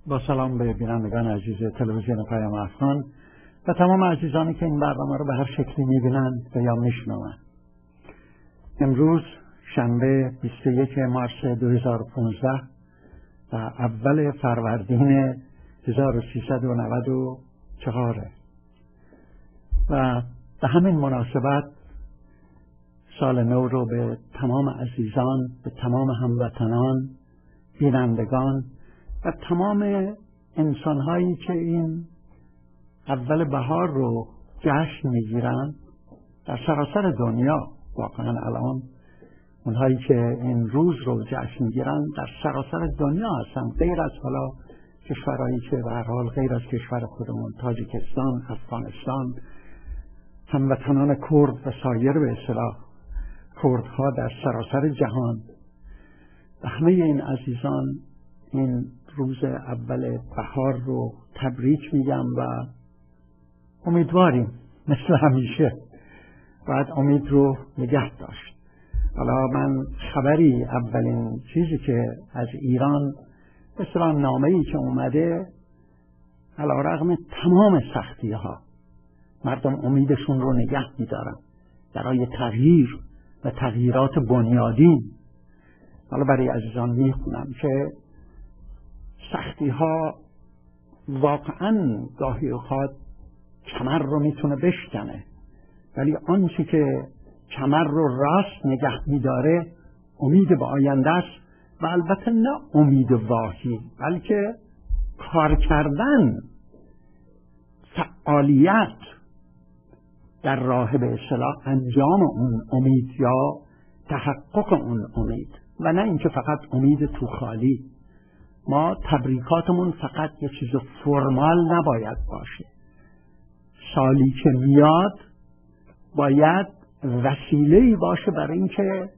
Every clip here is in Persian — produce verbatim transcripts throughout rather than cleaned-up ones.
با سلام به بینندگان عزیز تلویزیون پیام افغان و تمام عزیزانی که این برنامه رو به هر شکلی میبینند و یا میشنوند. امروز شنبه بیست و یک مارس دو هزار و پانزده و اول فروردین هزار و سیصد و نود و چهار و به همین مناسبت سال نو رو به تمام عزیزان، به تمام هموطنان، بینندگان و تمام انسان‌هایی که این اول بهار رو جشن می‌گیرند در سراسر دنیا، واقعا الان اونهایی که این روز رو جشن می‌گیرند در سراسر دنیا هستند، غیر از حالا کشورهایی که به هر حال غیر از کشور خودمون، تاجیکستان، افغانستان، هموطنان کرد و سایر به اصطلاح کردها در سراسر جهان. و همه این عزیزان این روز اول بهار رو تبریک میگم و امیدواریم مثل همیشه باید امید رو نگه داشت. حالا من خبری، اولین چیزی که از ایران مثلا نامه‌ای که اومده، علی‌رغم تمام سختی ها مردم امیدشون رو نگه می‌دارن برای تغییر و تغییرات بنیادین. حالا برای عزیزان میخونم که سختی ها واقعا گاهی اوقات کمر رو میتونه بشکنه، ولی آنچه که کمر رو راست نگه میداره امید به آینده است و البته نه امید واهی، بلکه کار کردن، فعالیت در راه به اصطلاح انجام اون امید یا تحقق اون امید و نه اینکه فقط امید تو خالی. ما تبریکاتمون فقط یه چیز فرمال نباید باشه. سالی که میاد باید وسیله‌ای باشه برای اینکه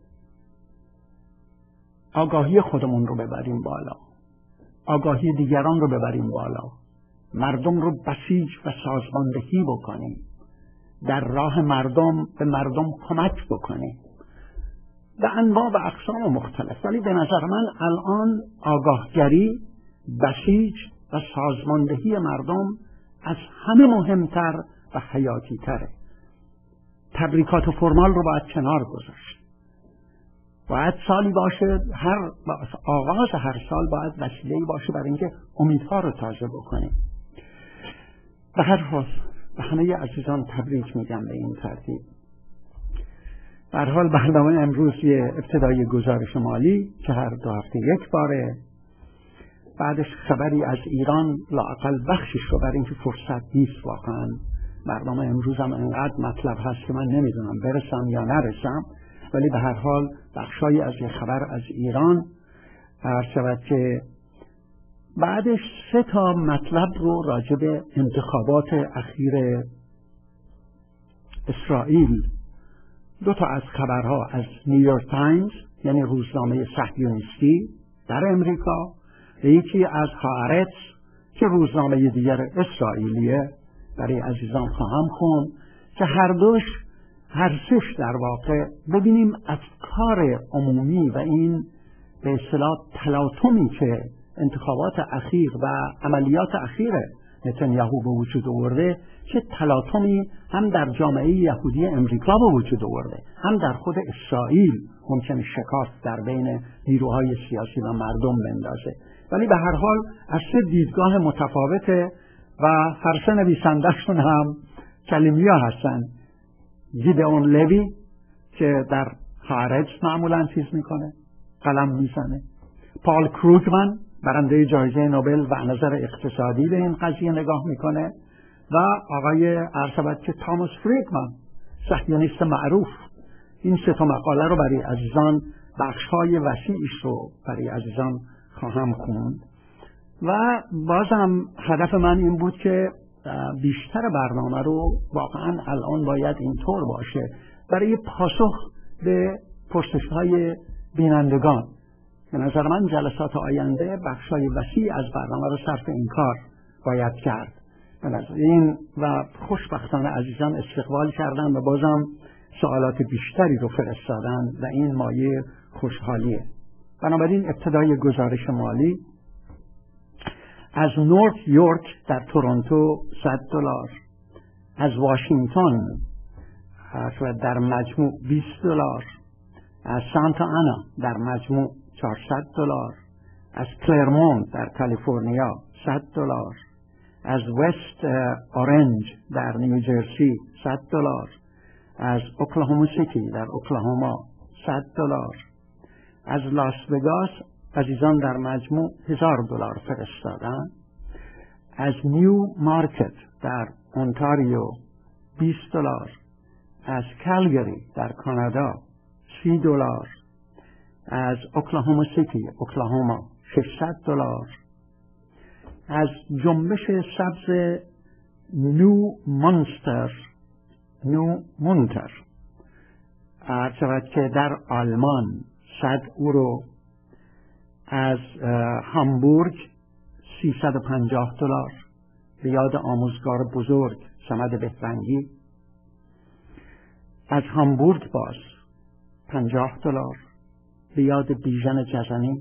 آگاهی خودمون رو ببریم بالا، آگاهی دیگران رو ببریم بالا، مردم رو بسیج و سازماندهی بکنیم، در راه مردم به مردم کمک بکنیم به انواع و اقسام مختلف. ولی به نظر من الان آگاهگری، بسیج و سازماندهی مردم از همه مهمتر و حیاتی تره. تبریکات و فرمال رو باید کنار گذاشت. باید سالی باشه، هر آغاز هر سال باید وسیله‌ای باشه برای اینکه امیدها رو تازه بکنیم. به هر حال به همه عزیزان تبریک میگم به این ترتیب. به هر حال برنامه امروز یه ابتدای گزارش مالی که هر دو هفته یک باره، بعدش خبری از ایران، لااقل بخشش رو، برای اینکه فرصت نیست واقعا. برنامه امروز هم انقدر مطلب هست که من نمیدونم برسم یا نرسم، ولی به هر حال بخشایی از یه خبر از ایران هر شود که بعدش سه تا مطلب رو راجع به انتخابات اخیر اسرائیل، دو تا از خبرها از نیویورک تایمز یعنی روزنامه صهیونیستی در امریکا و یکی از هآرتز که روزنامه دیگر اسرائیلیه برای عزیزان خواهم خوند که هر دوش هر سش در واقع ببینیم افکار عمومی و این به اصطلاح تلاطمی که انتخابات اخیر و عملیات اخیر نتانیاهو به وجود آورده چه تلاطمی هم در جامعه یهودی امریکا به وجود آورده، هم در خود اسرائیل ممکن شکاف در بین نیروهای سیاسی و مردم بندازه. ولی به هر حال از سه دیدگاه متفاوته و هر سه نویسنده‌شون هم کلیمیا هستن. گیدئون لوی که در هآرتز معمولا چیز میکنه، قلم میزنه، پال کروگمن برنده جایزه نوبل و نظر اقتصادی به این قضیه نگاه میکنه و آقای ارشد که تاماس فریدمن صهیونیست معروف. این سه تا مقاله رو برای عزیزان، بخش‌های وسیعش رو برای عزیزان خواهم خوند و بازم هدف من این بود که بیشتر برنامه رو واقعا الان باید اینطور باشه برای پاسخ به پرسش‌های بینندگان. به نظر من جلسات آینده بخشای وسیع از برنامه رو صرف این کار باید کرد. این و خوشبختانه عزیزان استقبال کردن و بازم سوالات بیشتری رو فرستادن و این مایه خوشحالیه. بنابراین ابتدای گزارش مالی از نورت یورک در تورنتو صد دلار، از واشنگتن در مجموع بیست دلار، از سانتا آنا در مجموع چهارصد دلار، از کلرمونت در کالیفرنیا صد دلار، از وست اورنج در نیوجرسی صد دلار، از اوکلاهوما سیتی در اوکلاهوما صد دلار، از لاس وگاس عزیزان در مجموع هزار دلار فرستادن، از نیو مارکت در اونتاریو بیست دلار، از کالگری در کانادا سی دلار، از اوکلاهوما سیتی اوکلاهوما ششصد دلار، از جنبش سبز نیو مانستر نیو مونتر عرض که در آلمان صد اورو، از هامبورگ سیصد و پنجاه دلار به یاد آموزگار بزرگ صمد بهرنگی، از هامبورگ باز پنجاه دلار به یاد بیژن جزنی،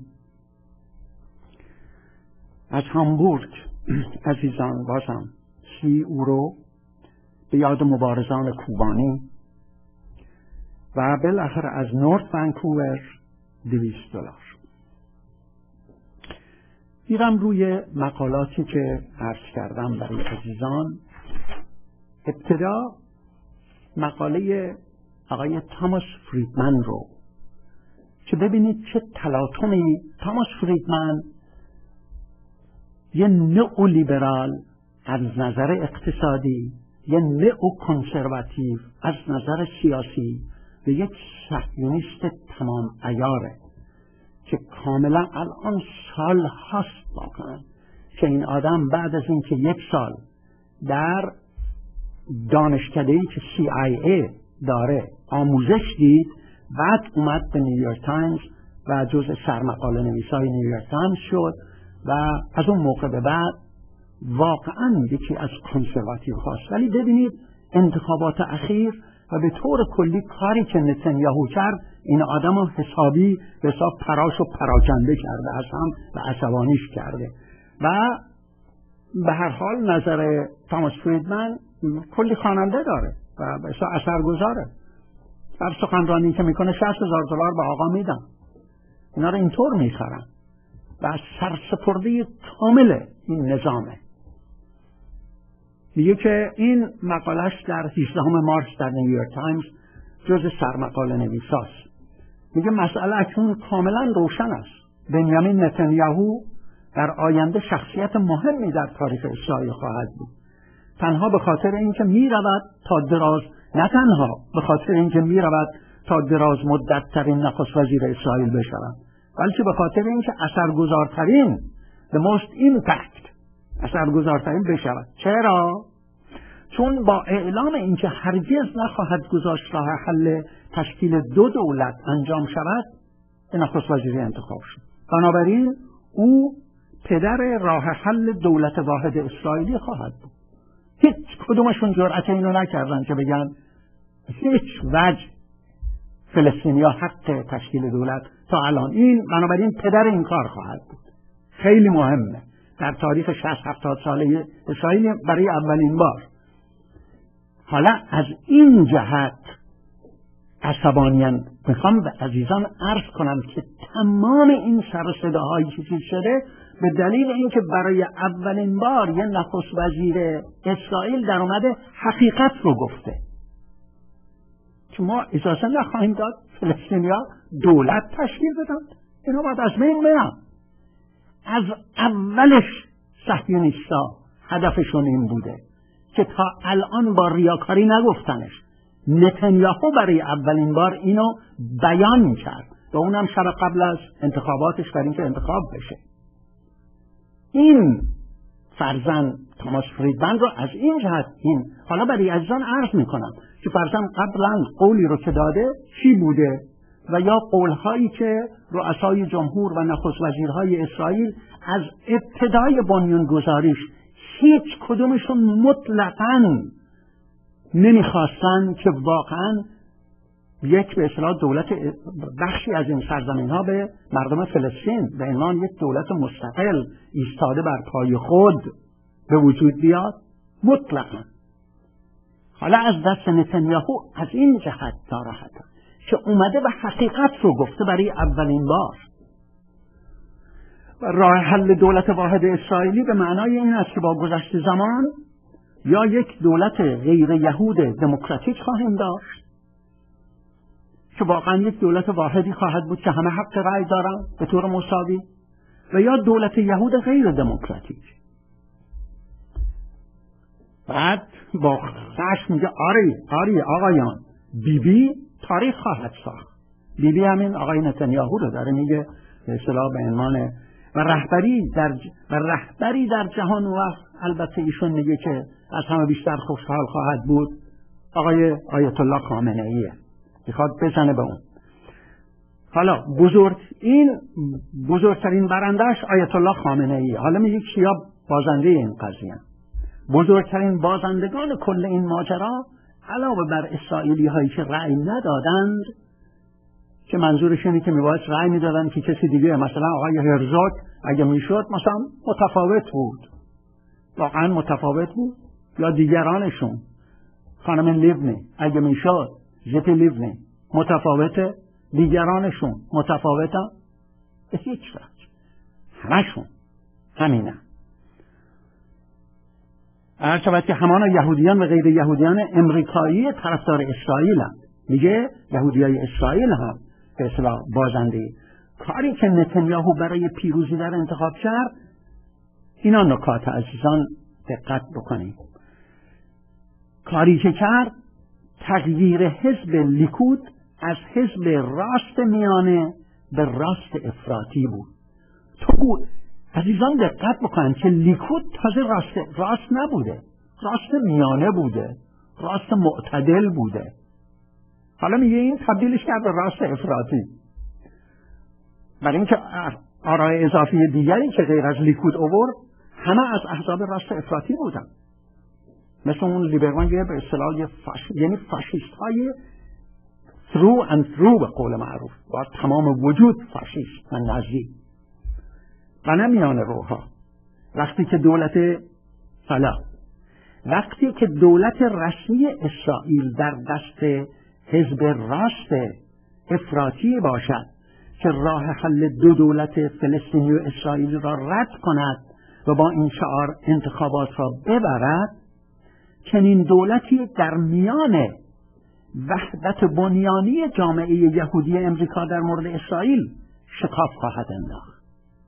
از هامبورگ عزیزان بازم سی اورو به یاد مبارزان کوبانی و بالاخره از نورت ونکوور دویست دلار. میرم روی مقالاتی که عرض کردم برای عزیزان. ابتدا مقاله آقای تاماس فریدمن رو که ببینید چه تلاطمی. تاماس فریدمن یه نئولیبرال از نظر اقتصادی، یه نئوکنسرواتیو از نظر سیاسی و یک صهیونیست تمام عیاره که کاملا الان سال هاست واقعا که این آدم بعد از اینکه یک سال در دانشکده‌ای که سی آی ای داره آموزش دید، بعد اومد به نیویورک تایمز و جزء سرمقاله نویسای نیویورک تایمز شد و از اون موقع به بعد واقعا یکی از کنسرواتیو هاست. ولی ببینید انتخابات اخیر و به طور کلی کاری که نتانیاهو کرد این آدم رو حسابی به حساب پراش و پراکنده کرده از هم و عصبانیش کرده و به هر حال نظر تاماس فریدمن کلی خواننده داره و به حساب اثرگذاره. هر سخنرانی که میکنه شصت هزار دلار به آقا میدن، اینا رو اینطور میخرن و سرسپردی کامل این نظامه. میگه که این مقالش در هجدهم مارس در نیویورک تایمز جز سرمقاله نویساست. میگه مسئله اکنون کاملا روشن است. بنیامین نتانیاهو در آینده شخصیت مهمی در تاریخ اسرائیل خواهد بود. تنها به خاطر اینکه میرود تا دراز نه تنها به خاطر اینکه میرود تا دراز مدت ترین نخست وزیر اسرائیل بشود، بلکه به خاطر اینکه اثرگذارترین the most impact اثرگذارترین بشود. چرا؟ چون با اعلام اینکه هرگز نخواهد گذاشت راه حل تشکیل دو دولت انجام شود به نخست وزیری انتخاب شد. بنابراین او پدر راه حل دولت واحد اسرائیلی خواهد بود. هیچ کدومشون جرأت اینو نکردن که بگن هیچ وجه فلسطینیا حق تشکیل دولت تا الان. این بنابراین پدر این کار خواهد بود. خیلی مهمه در تاریخ شصت هفتاد ساله اسرائیل برای اولین بار. حالا از این جهت عصبانیان میخوام به عزیزان عرض کنم که تمام این سر و صداهایی که چیز شده به دلیل اینکه برای اولین بار یه نخست وزیر اسرائیل در اومده حقیقت رو گفته که ما اجازه نخواهیم داد فلسطینیا دولت تشکیل بدن. اینا باید از بین برن. از اولش صهیونیستا هدفشون این بوده که تا الان با ریاکاری نگفتنش. نتانیاهو برای اولین بار اینو بیان کرد و اونم شب قبل از انتخاباتش برای اینکه انتخاب بشه. این فرزند تاماس فریدمن رو از این جهت این حالا برای عزیزان عرض میکنم که فرزند قبلا قولی رو که داده چی بوده و یا قولهایی که رؤسای جمهور و نخست وزیرهای اسرائیل از ابتدای بنیانگذاریش هیچ کدومشون مطلقاً نمیخواستن که واقعاً یک به اصطلاح دولت بخشی از این سرزمین ها به مردم فلسطین به عنوان یک دولت مستقل ایستاده بر پای خود به وجود بیاد مطلقا. حالا از دست نتانیاهو از این جهت ناراحته که اومده و حقیقت رو گفته برای اولین بار. و راه حل دولت واحد اسرائیلی به معنای این است که با گذشت زمان یا یک دولت غیر یهود دموکراتیک خواهیم داشت که واقعا یک دولت واحدی خواهد بود که همه حق رأی دارن به طور مساوی، و یا دولت یهود غیر دموکراتیک. بعد با خشم میگه آری آری آقایان، بی بی تاریخ خواهد ساخت. بی بی همین آقای نتانیاهو رو داره میگه به اصطلاح به عنوان و رهبری در ج... و رهبری در جهان. و البته ایشون میگه که از همه بیشتر خوشحال خواهد بود آقای آیت الله خامنه ایه، میخواد بزنه به اون. حالا بزرگ این بزرگترین برندش آیت الله خامنه ایه. حالا میگه کیا بازنده این قضیه؟ بزرگترین بازندگان کل این ماجرا علاوه بر اسرائیلی هایی که رأی ندادند، که منظورش اینه که میباید رأی میدادن که کسی دیگه، مثلا آقای هرزوگ اگه میشد مثلا متفاوت بود، واقعا متفاوت بود، یا دیگرانشون خانم لیونی اگه میشد، زیت لیونی متفاوته، دیگرانشون متفاوته، به هیچ وجه همشون همینه. هر شود که همان یهودیان و غیر یهودیان امریکایی طرفدار اسرائیل هم. میگه یهودیای اسرائیل هم به اصطلاح بازنده. کاری که نتانیاهو برای پیروزی در انتخاب کرد، اینا نکات عزیزان دقت بکنید. کاری که کرد تغییر حزب لیکود از حزب راست میانه به راست افراطی بود. تو عزیزان دقت بکنید که لیکود تازه راست راست نبوده، راست میانه بوده، راست معتدل بوده. حالا میگه این تبدیلش کرد به راست افراطی، برای اینکه آرای اضافی دیگری که غیر از لیکود آورد همه از احزاب راست افراطی بودن، مثل اون لیبرمان به اصطلاح فاش... یعنی فاشیست های through and through به قول معروف، با تمام وجود فاشیست و نازی و نمیان روها. وقتی که دولت حالا وقتی که دولت رسمی اسرائیل در دست حزب راست افراطی باشد که راه حل دو دولت فلسطینی و اسرائیل را رد کند و با این شعار انتخابات را ببرد، چنین دولتی در میان وحدت بنیانی جامعه یهودی امریکا در مورد اسرائیل شکاف خواهد انداخت.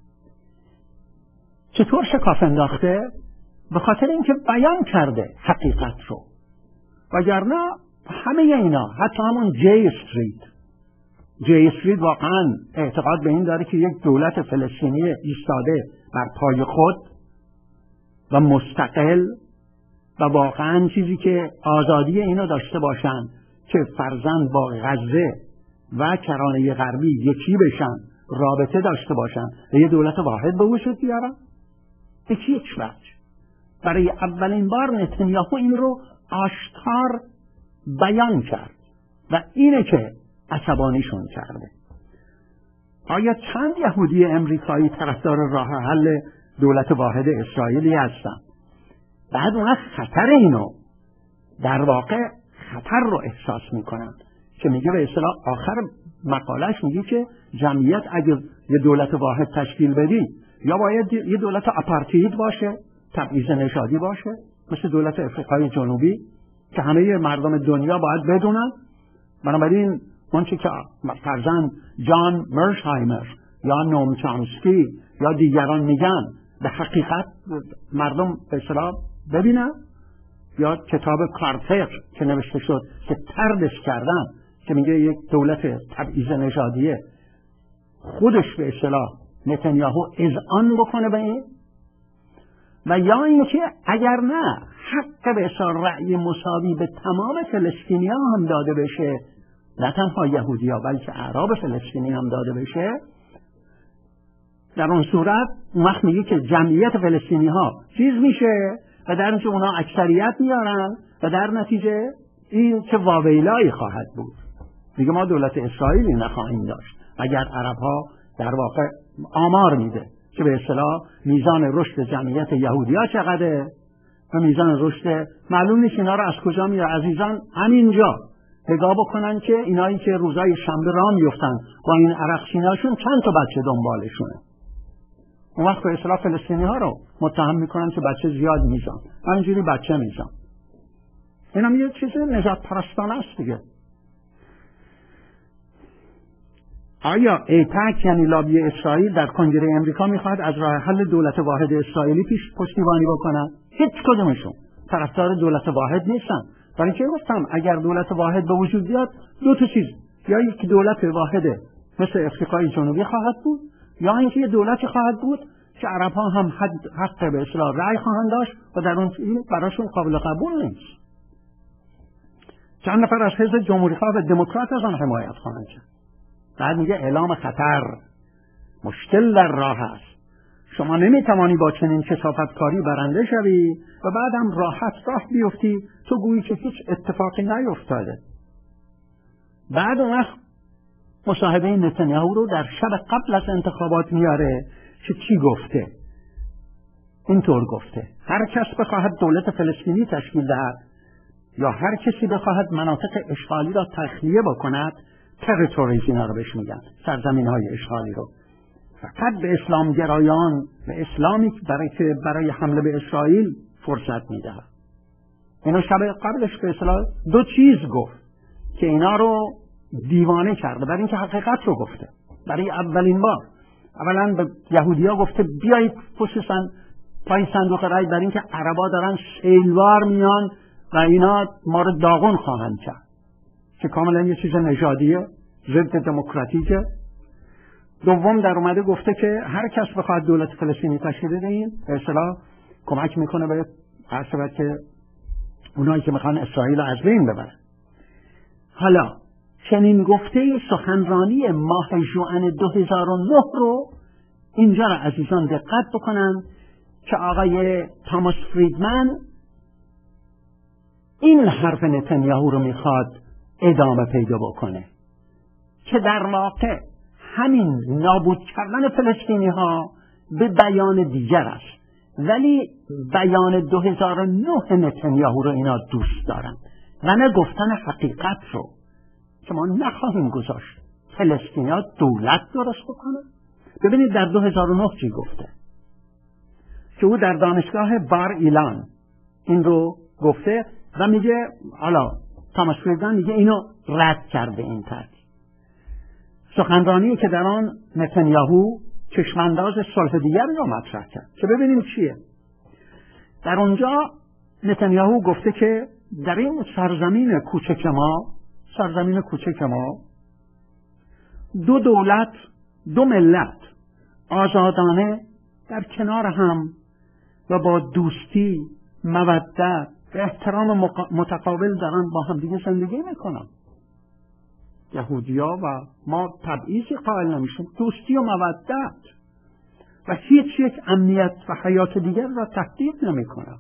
چطور شکاف انداخته؟ به خاطر اینکه بیان کرده حقیقت رو، وگرنه همه اینا، حتی همون جی استریت جی استریت واقعا اعتقاد به این داره که یک دولت فلسطینی ایستاده بر پای خود و مستقل و واقعا چیزی که آزادی اینو داشته باشن که فرزند با غزه و کرانه غربی یکی بشن، رابطه داشته باشن و یه دولت واحد به وجود بیارن، به هیچ وجه. برای اولین بار نتانیاهو این رو آشکار بیان کرد و اینه که عصبانیشون کرده. آیا چند یهودی امریکایی طرفدار راه حل دولت واحد اسرائیلی هستن؟ بعد اونا خطر اینو در واقع خطر رو احساس میکنن که میگه به اصطلاح آخر مقالش میگه که جمعیت اگه یه دولت واحد تشکیل بدی، یا باید یه دولت آپارتاید باشه، تبعیض نژادی باشه، مثل دولت افریقای جنوبی که همه مردم دنیا باید بدونن. بنابراین اونچه که فرزند جان مرشهایمر یا نوم چامسکی یا دیگران میگن به حقیقت مردم به اصطلاح ببینن، یا کتاب کارتر که نوشته شد که تردش کردن که میگه یک دولت تبعیض نژادیه، خودش به اصطلاح نتانیاهو اذعان بکنه به این، و یا اینکه اگر نه حق به اصطلاح رأی مساوی به تمام فلسطینی ها هم داده بشه، نه تنها یهودی ها بلکه اعراب فلسطینی هم داده بشه، در اون صورت اون وقت میگه که جمعیت فلسطینی ها چیز میشه و در نتیجه اونا اکثریت میارن و در نتیجه این که واویلایی خواهد بود. میگه ما دولت اسرائیلی نخواهیم داشت. اگر عرب ها در واقع آمار میده که به اصطلاح میزان رشد جمعیت یهودی‌ها چقدره و میزان رشد، معلوم نیست اینا رو از کجا میاره. عزیزان همینجا نگاه بکنن که اینایی که روزای شنبه راه میفتن با این عرقچیناشون چند تا بچه دنبالشونه. اون وقت به اصطلاح فلسطینی ها رو متهم میکنن که بچه زیاد میزان، همینجوری بچه میزان. این هم یه چیز نجات پرستانه است دیگه. آیا ایپک یعنی لابی اسرائیل در کنگره امریکا میخواد از راه حل دولت واحد اسرائیلی پیش پشتیبانی بکنه؟ هیچ کدومشون طرفدار دولت واحد نیستن. برای اینکه گفتم اگر دولت واحد به وجود بیاد دو تا چیز، یا یک دولت واحد مثل افریقای جنوبی خواهد بود، یا اینکه یه دولتی خواهد بود که عرب ها هم حق به اصطلاح رأی خواهند داشت و در اون این براشون قابل قبول نیست. چند نفر از حزب جمهوری خواه و دموکرات از آن حمایت خواهند کرد. بعد میگه اعلام خطر، مشکل در راه است، شما نمیتوانی با چنین کثافتکاری برنده شوی و بعدم راحت راه بیفتی تو گویی که هیچ اتفاقی نیفتاده. بعد اون وقت مصاحبه نتانیاهو رو در شب قبل از انتخابات میاره که چی گفته؟ اینطور گفته: هر کس بخواهد دولت فلسطینی تشکیل دهد یا هر کسی بخواهد مناطق اشغالی را تخلیه بکند، تریتوریز اینا رو بهش میگن، سرزمین های اشغالی رو، فقط به اسلام گرایان و اسلامی برای که برای حمله به اسرائیل فرصت میدهد. اینو شب قبلش به اصطلاح دو چیز گفت که اینا رو دیوانه کرده، برای اینکه حقیقت رو گفته. برای اولین بار اولا به یهودیا گفته بیایید خصوصا پای صندوق رای، برای اینکه عربا دارن سیلوار میان و اینا ما رو داغون خواهند کرد، که کاملا یه چیز نژادیه، ضد دموکراتیکه. دوم در اومده گفته که هر کس بخواد دولت فلسطینی تشکیل بده این به اصطلاح کمک میکنه به هر صورت که اونایی که میخوان اسرائیل رو از بین ببرن. حالا چنین گفته سخنرانی ماه ژوئن دو هزار و نه رو اینجا را عزیزان دقت بکنن که آقای تاماس فریدمن این حرف نتانیاهو رو میخواد ادامه پیدا بکنه که در واقع همین نابود کردن فلسطینی ها به بیان دیگر است، ولی بیان دو هزار و نه نتانیاهو رو اینا دوست دارن و نه گفتن حقیقت رو که ما نخواهیم گذاشت فلسطینی ها دولت درست بکنه. ببینید در دو هزار و نه چی گفته که او در دانشگاه بار ایلان این رو گفته و میگه، حالا تاماس فریدمن میگه اینو رد کرده. این ترتیب سخنرانی که در آن نتانیاهو چشمانداز صلح دیگر رو مطرح کرد که ببینیم چیه. در اونجا نتانیاهو گفته که در این سرزمین کوچک ما سرزمین کوچک ما دو دولت، دو ملت آزادانه در کنار هم و با دوستی، مودت و احترام متقابل دارن با هم دیگه زندگی میکنن. یهودیا و ما تبعیضی قائل نمیشیم، دوستی و مودت، و هیچ یک امنیت و حیات دیگر را تهدید نمیکنن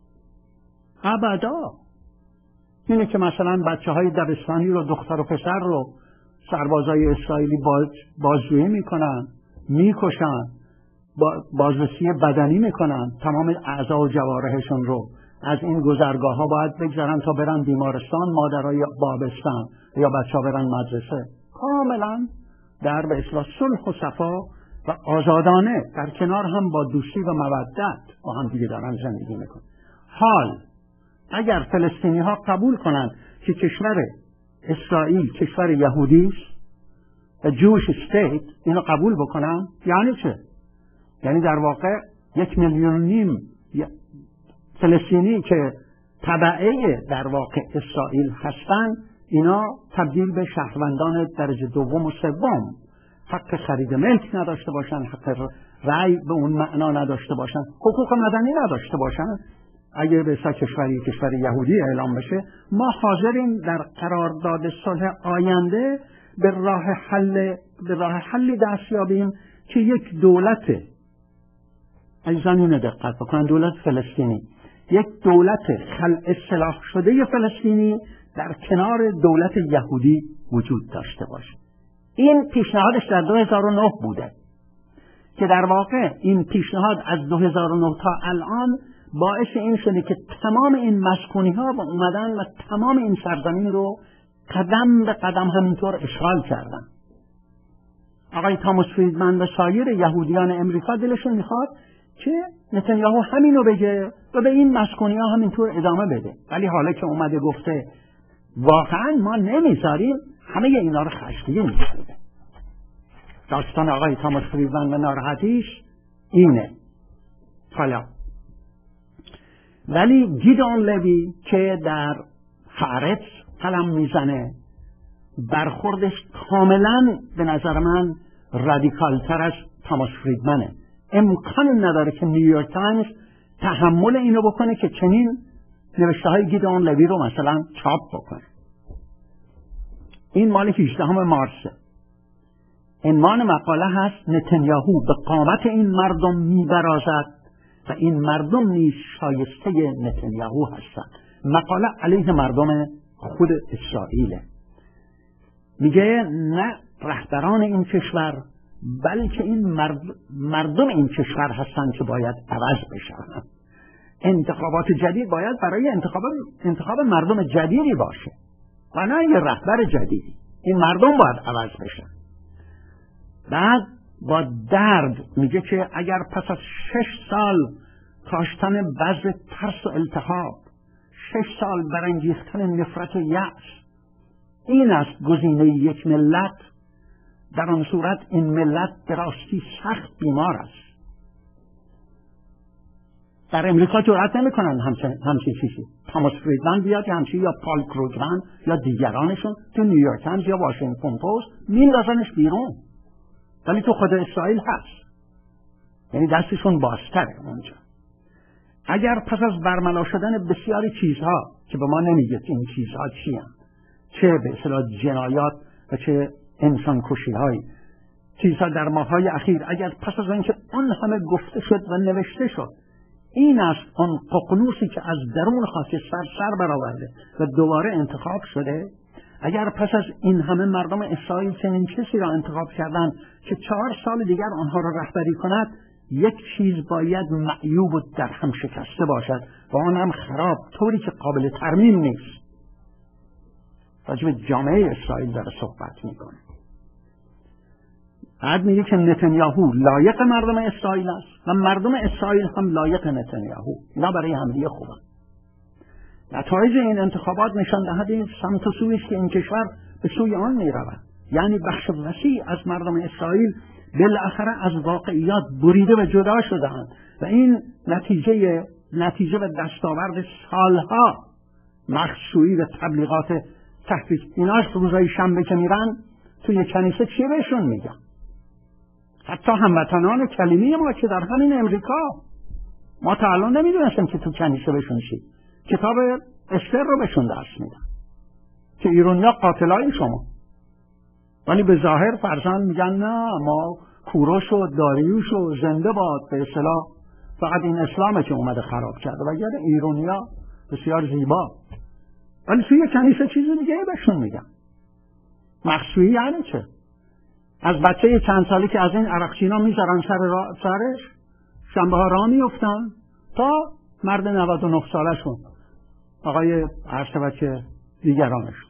ابدا. اینه که مثلا بچه های دبستانی رو، دختر و پسر رو سربازای اسرائیلی باز بازجویی میکنن، میکشن، بازرسی بدنی میکنن، تمام اعضا و جوارحشون رو از این گذرگاه ها باید بگذارن تا برن بیمارستان، مادرای بابستان یا بچه ها برن مدرسه. کاملا در به اصلاح صلح و صفا و آزادانه در کنار هم با دوستی و مودت با هم دیگه دارن زندگی میکنن. حال اگر فلسطینی ها قبول کنند که کشور اسرائیل کشور یهودی است و جوش استیت، اینو قبول بکنن، یعنی چه؟ یعنی در واقع یک میلیون نیم فلسطینی که تبعه در واقع اسرائیل هستن، اینا تبدیل به شهروندان درجه دوم و سوم، حق خرید ملک نداشته باشن، حق رأی به اون معنا نداشته باشن، حقوق مدنی نداشته باشن. اگه به سا کشوری کشور یهودی اعلام بشه، ما حاضریم در قرارداد صلح آینده به راه حل به راه حلی دست یابیم که یک دولت، عزیزان اینو دقت بکنن، دولت فلسطینی، یک دولت خلع اصلاح شده فلسطینی در کنار دولت یهودی وجود داشته باشه. این پیشنهادش در دو هزار و نه بوده که در واقع این پیشنهاد از دو هزار و نه تا الان باعث این شده که تمام این مسکونی ها با اومدن و تمام این سرزمین رو قدم به قدم همینطور اشغال کردن. آقای تاماس فریدمن و سایر یهودیان امریکا دلشون میخواد که نتانیاهو همینو بگه و به این مسکونی ها همینطور ادامه بده، ولی حالا که اومده گفته واقعا ما نمیذاریم، همه اینا رو خشمگین می‌کنه. داستان آقای تاماس فریدمن و ناراحتیش اینه. حالا ولی گیدئون لوی که در هارتز قلم میزنه، برخوردش کاملا به نظر من رادیکالتر از تاماس فریدمنه. امکان نداره که نیویورک تایمز تحمل اینو بکنه که چنین نوشته های گیدئون لوی رو مثلا چاپ بکنه. این مال هجدهم مارسه. عنوان مقاله هست نتانیاهو به قامت این مردم میبرازد و این مردم نیز شایسته نتانیاهو هستند. مقاله علیه مردم خود اسرائیله. میگه نه رهبران این کشور بلکه این مرد مردم این کشور هستند که باید عوض بشن. انتخابات جدید باید برای انتخاب انتخاب مردم جدیدی باشه و نه یه رهبر جدیدی. این مردم باید عوض بشن. بعد با درد میگه که اگر پس از شش سال کاشتن بذر ترس و التهاب، شش سال برانگیختن نفرت و یأس این است گزینه یک ملت، در آن صورت این ملت به راستی سخت بیمار است. در امریکا جرأت نمیکنن همچین چیزی. تاماس فریدمن بیاد یا همچین یا پال کروگمن یا دیگرانشون تو نیویورک تایمز یا واشنگتن پست میندازنش بیرون، ولی تو خود اسرائیل هست. یعنی دستشون بازتره اونجا. اگر پس از برملا شدن بسیاری چیزها که به ما نمیگه که این چیزها چی هم، چه به اصطلاح جنایات و چه انسان کشی های چیزها در ماه‌های اخیر، اگر پس از اینکه اون همه گفته شد و نوشته شد این است اون ققنوسی که از درون خاکستر سر برآورده و دوباره انتخاب شده، اگر پس از این همه مردم اسرائیل چنین کسی را انتخاب کردند که چهار سال دیگر آنها را رهبری کند، یک چیز باید معیوب و در هم شکسته باشد و آن هم خراب، طوری که قابل ترمیم نیست. راجب جامعه اسرائیل داره صحبت میکنه. بعد میگه که نتانیاهو لایق مردم اسرائیل است و مردم اسرائیل هم لایق نتانیاهو. اینا برای همدیگه خوبن. نتایج این انتخابات نشان دهد این سمت و سویی که این کشور به سوی آن میرود. یعنی بخش وسیع از مردم اسرائیل بالاخره از واقعیات بریده و جدا شدند و این نتیجه نتیجه و دستاورد سالها مخشویی و تبلیغات تحریک. اینا روزای شنبه که میرن توی کنیسه چی بهشون میگن؟ حتی هموطنان کلیمی ما که در همین امریکا، ما تا الان نمیدونستیم که تو کنیسه بهشون چی. کتاب استر رو بهشون درس میدن که ایرانیا قاتلای شما، ولی به ظاهر فرزند میگن نه ما کوروش و داریوش و زنده باد، به اصطلاح فقط این اسلامه که اومده خراب کرده و یعنی ایرانیا بسیار زیبا، ولی توی کنیسه چیز دیگه بهشون میگن. مخصوصی یعنی چه؟ از بچه چند سالی که از این عرقچینا میذارن سر را سرش، شنبه ها را میفتن تا مرد نود و نه سالشون، آقای عرصه بچه دیگرانشون.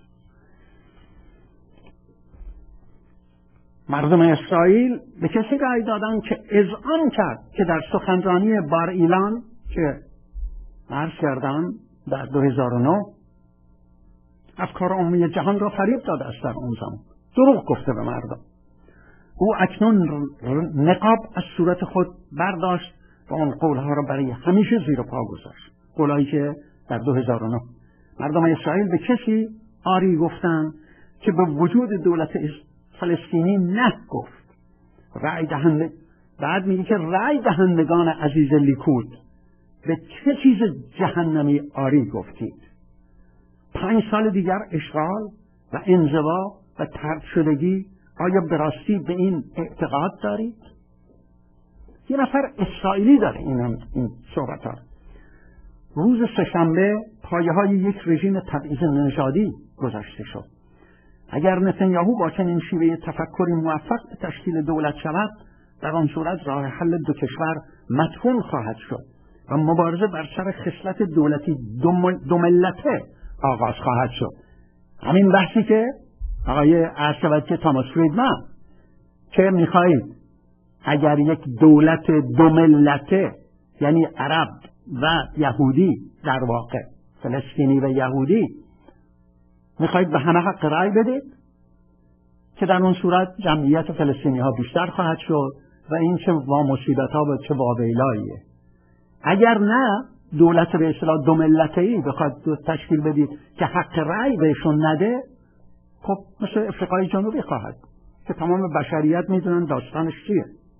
مردم اسرائیل به کسی رأی دادن که اذعان کرد که در سخنرانی بار ایلان که عرض کردم در دو هزار و نه افکار عمومی جهان را فریب داده است، در اون زمان دروغ گفته به مردم. او اکنون نقاب از صورت خود برداشت و اون قولها را برای همیشه زیر پا گذاشت. قولهایی که در دو هزار و نه مردم اسرائیل به کسی آری گفتن که به وجود دولت فلسطینی نه گفت. رأی دهنده بعد میگه که رأی دهندگان عزیز لیکود به چه چیز جهنمی آری گفتید؟ پنج سال دیگر اشغال و انزوا و طرد شدگی، آیا به راستی به این اعتقاد دارید؟ یه نفر اسرائیلی داره این, هم این صحبت ها. روز سه‌شنبه پایه های یک رژیم تبعیض نژادی گذاشته شد اگر نتانیاهو با چنین شیوه تفکری موفق به تشکیل دولت شود، در آن صورت راه حل دو کشور مدفون خواهد شد و مبارزه بر سر خصلت دولتی دو ملته آغاز خواهد شد. همین بحثی که آقای عرشبت تاماس فریدمن که میخواهید اگر یک دولت دو ملته، یعنی عرب و یهودی، در واقع فلسطینی و یهودی، میخواهید به همه حق رأی بدید که در اون صورت جمعیت فلسطینی ها بیشتر خواهد شد و این چه وا مصیبت ها و چه واویلاییه. اگر نه دولت به اصطلاح دو ملته‌ای بخواد تشکیل بدید که حق رأی بهشون نده، خب مثل افریقای جنوبی خواهد که تمام بشریت میدونن داستانش چیه.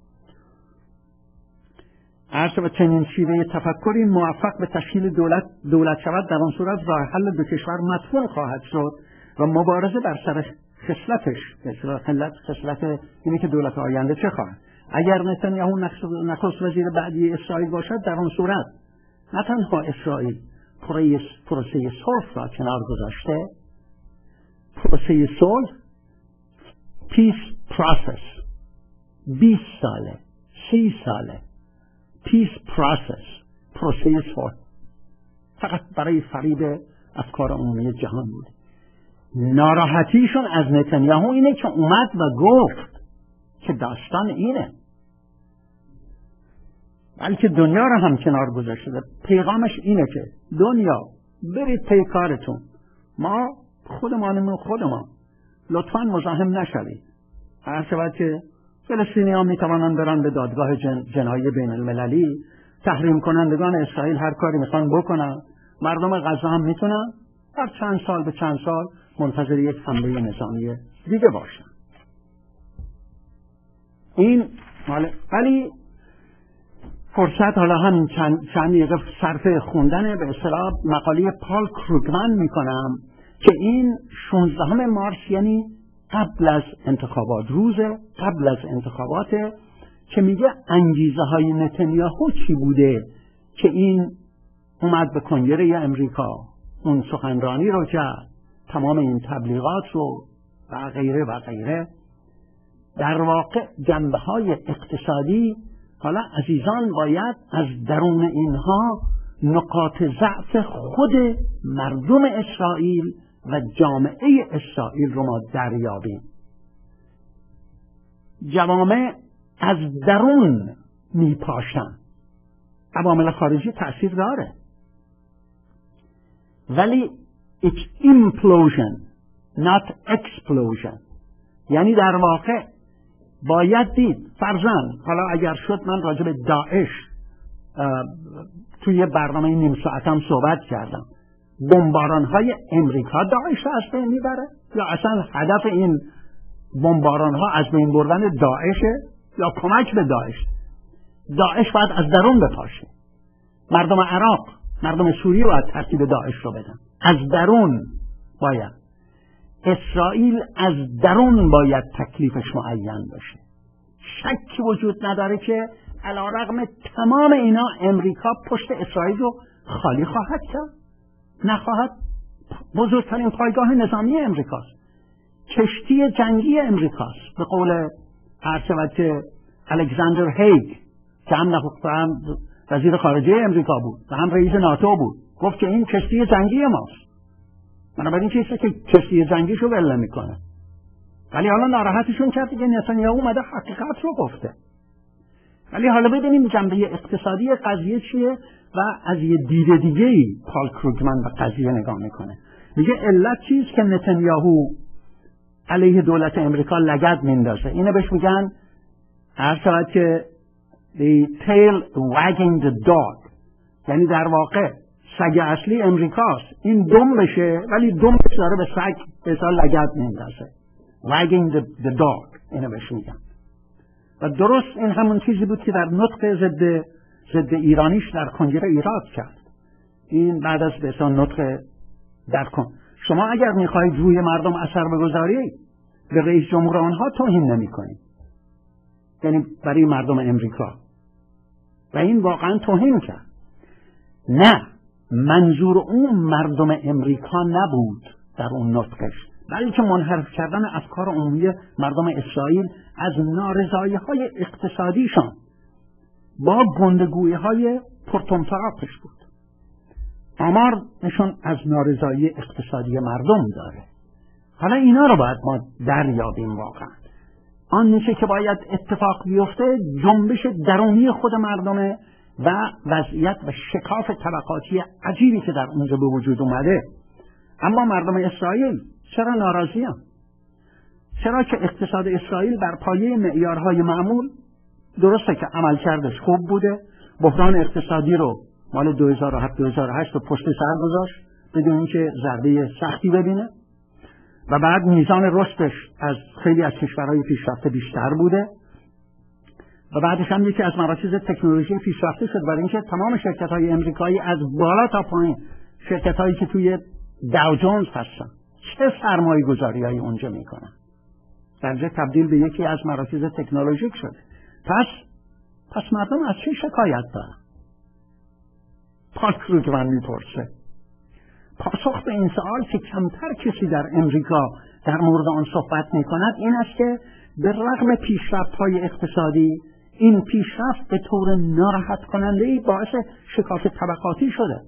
عرض به چنین شیوه تفکری موفق به تشکیل دولت دولت شود، در آن صورت راه حل دو کشور مدفون خواهد شد و مبارزه بر سر خصلتش، خصلت خصلت اینی که دولت آینده چه خواهد. اگر نتانیاهو نخست وزیر بعدی اسرائیل باشد، در آن صورت نه تنها اسرائیل پروسه صلح را کنار گذاشته، پروسه صلح پیس پروسس بیست ساله سی ساله پیس پروسس پروسه صلح فقط برای فریب افکار عمومی جهان بود. ناراحتیشون از نتانیاهو اینه که اومد و گفت که داستان اینه، بلکه دنیا رو هم کنار گذاشته. پیغامش اینه که دنیا برید پی کارتون، ما خودمانمون خودمان، لطفاً مزاحم نشوید. هر شود که فلسطینی ها میتوانند برن به دادگاه جن، جنایی بین المللی، تحریم کنندگان اسرائیل هر کاری میخوان بکنن، مردم غزه هم میتونن هر چند سال به چند سال منتظر یک حمله نظامی دیگه باشن. این ولی فرصت حالا همین چند چند دقیقه صرف خوندن به اصطلاح مقاله پال کروگمن میکنم که این شانزدهم مارس، یعنی قبل از انتخابات، روز قبل از انتخابات، که میگه انگیزه های نتانیاهو چی بوده که این اومد به کنگره امریکا، اون سخنرانی رو کرد، تمام این تبلیغات رو و غیره و غیره. در واقع جنبه های اقتصادی، حالا عزیزان باید از درون اینها نقاط ضعف خود مردم اسرائیل و جامعه اسرائیل رو ما دریابیم. جوامع از درون میپاشن، عوامل خارجی تأثیر داره، ولی it's implosion not explosion. یعنی در واقع باید دید فرضاً، حالا اگر شد من راجع به داعش توی برنامه نیم ساعتم صحبت کردم، بمباران های امریکا داعش رو از بین میبره یا اصلا هدف این بمباران ها از بین بردن داعشه یا کمک به داعش؟ داعش باید از درون بپاشه. مردم عراق، مردم سوریه باید ترتیب داعش رو بدن، از درون باید. اسرائیل از درون باید تکلیفش معین باشه. شکی وجود نداره که علیرغم تمام اینا امریکا پشت اسرائیل رو خالی خواهد کرد؟ نخواهد. بزرگترین پایگاه نظامی امریکاست، کشتی جنگی امریکاست. به قول عرشبت الکساندر هیگ که هم هم وزیر خارجه امریکا بود و هم رئیس ناتو بود، گفت که این کشتی جنگی ماست. بنابراین کسی که کشتی جنگیش رو ول نمیکنه. ولی حالا ناراحتشون کرد که نتانیاهو اومده حقیقت رو گفته. ولی حالا ببینیم جنبه اقتصادی قضیه چیه و از یه دید دیگه‌ای پال کروگمن به قضیه نگاه میکنه. میگه علت چیست که نتانیاهو علیه دولت امریکا لگد میندازه؟ اینه بهش میگن هر شاید که the tail wagging the dog، یعنی در واقع سگ اصلی امریکاست، این دم بشه ولی دمش داره به سگ به سال لگد میندازه. wagging the, the dog اینه بهش میگن. و درست این همون چیزی بود که در نطق ضد ضد ایرانیش در کنگره ایراد کرد. این بعد از به اصطلاح نطق در کن شما اگر میخواهید روی مردم اثر بگذارید، به رئیس جمهور آنها توهین نمی‌کنید، یعنی برای مردم امریکا، و این واقعا توهین کرد. نه، منظور اون مردم امریکا نبود در اون نطقش، بلکه منحرف کردن افکار عمومی مردم اسرائیل از نارضایی‌های اقتصادیشان با گندگویی‌های پرطمطراقش بود. آمار نشون از نارضایی اقتصادی مردم داره. حالا اینا رو باید ما دریابیم. واقعا آن نیست که باید اتفاق بیفته جنبش درونی خود مردمه و وضعیت و شکاف طبقاتی عجیبی که در اونجا به وجود اومده. اما مردم اسرائیل چرا ناراضی هم؟ چرا که اقتصاد اسرائیل بر پایه معیارهای معمول، درسته که عملکردش خوب بوده، بحران اقتصادی رو مال دو هزار و هفت دو هزار و هشت رو پشت سر گذاشت بدون اینکه ضربه سختی ببینه و بعد میزان رشدش از خیلی از کشورهای پیشرفته بیشتر بوده و بعدش هم یکی از مراکز تکنولوژی پیشرفته شد، برای اینکه تمام شرکت‌های امریکایی از بالا تا پایین، شرکت‌هایی که توی داو جونز هستن، چه سرمایه‌گذاری‌هایی اونجا میکنن، درجه تبدیل به یکی از مراکز تکنولوژیک شده. پس پس مردم از چه شکایت دارن؟ پاک رو که من میپرسه. پاسخ به این سوال که کمتر کسی در امریکا در مورد آن صحبت میکند این است که به رغم پیشرفت‌های اقتصادی، این پیشرفت به طور ناراحت کننده‌ای باعث شکاف طبقاتی شده.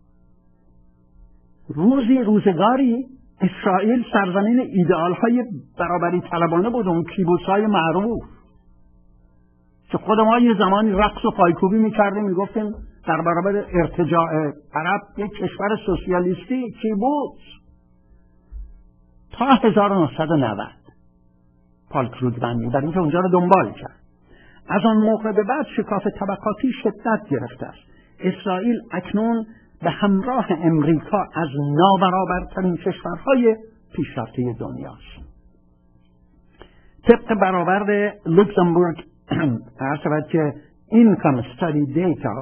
روزی روزگاری اسرائیل سرزمین ایدئال‌های برابری طلبانه بود، اون کیبوس‌های معروف که خود ما یه زمانی رقص و پایکوبی می‌کردیم، می‌گفتیم در برابر ارتجاع عرب یک کشور سوسیالیستی کیبوس، تا هزار و نهصد و نود پال کروگمن در اینکه اونجا رو دنبال کرد. از آن موقع به بعد شکاف طبقاتی شدت گرفته است. اسرائیل اکنون به همراه امریکا از نابرابرترین کشورهای پیشرفته دنیاست. طبق برآورد لوکزامبورگ عرض شود که اینکام استادی دیتا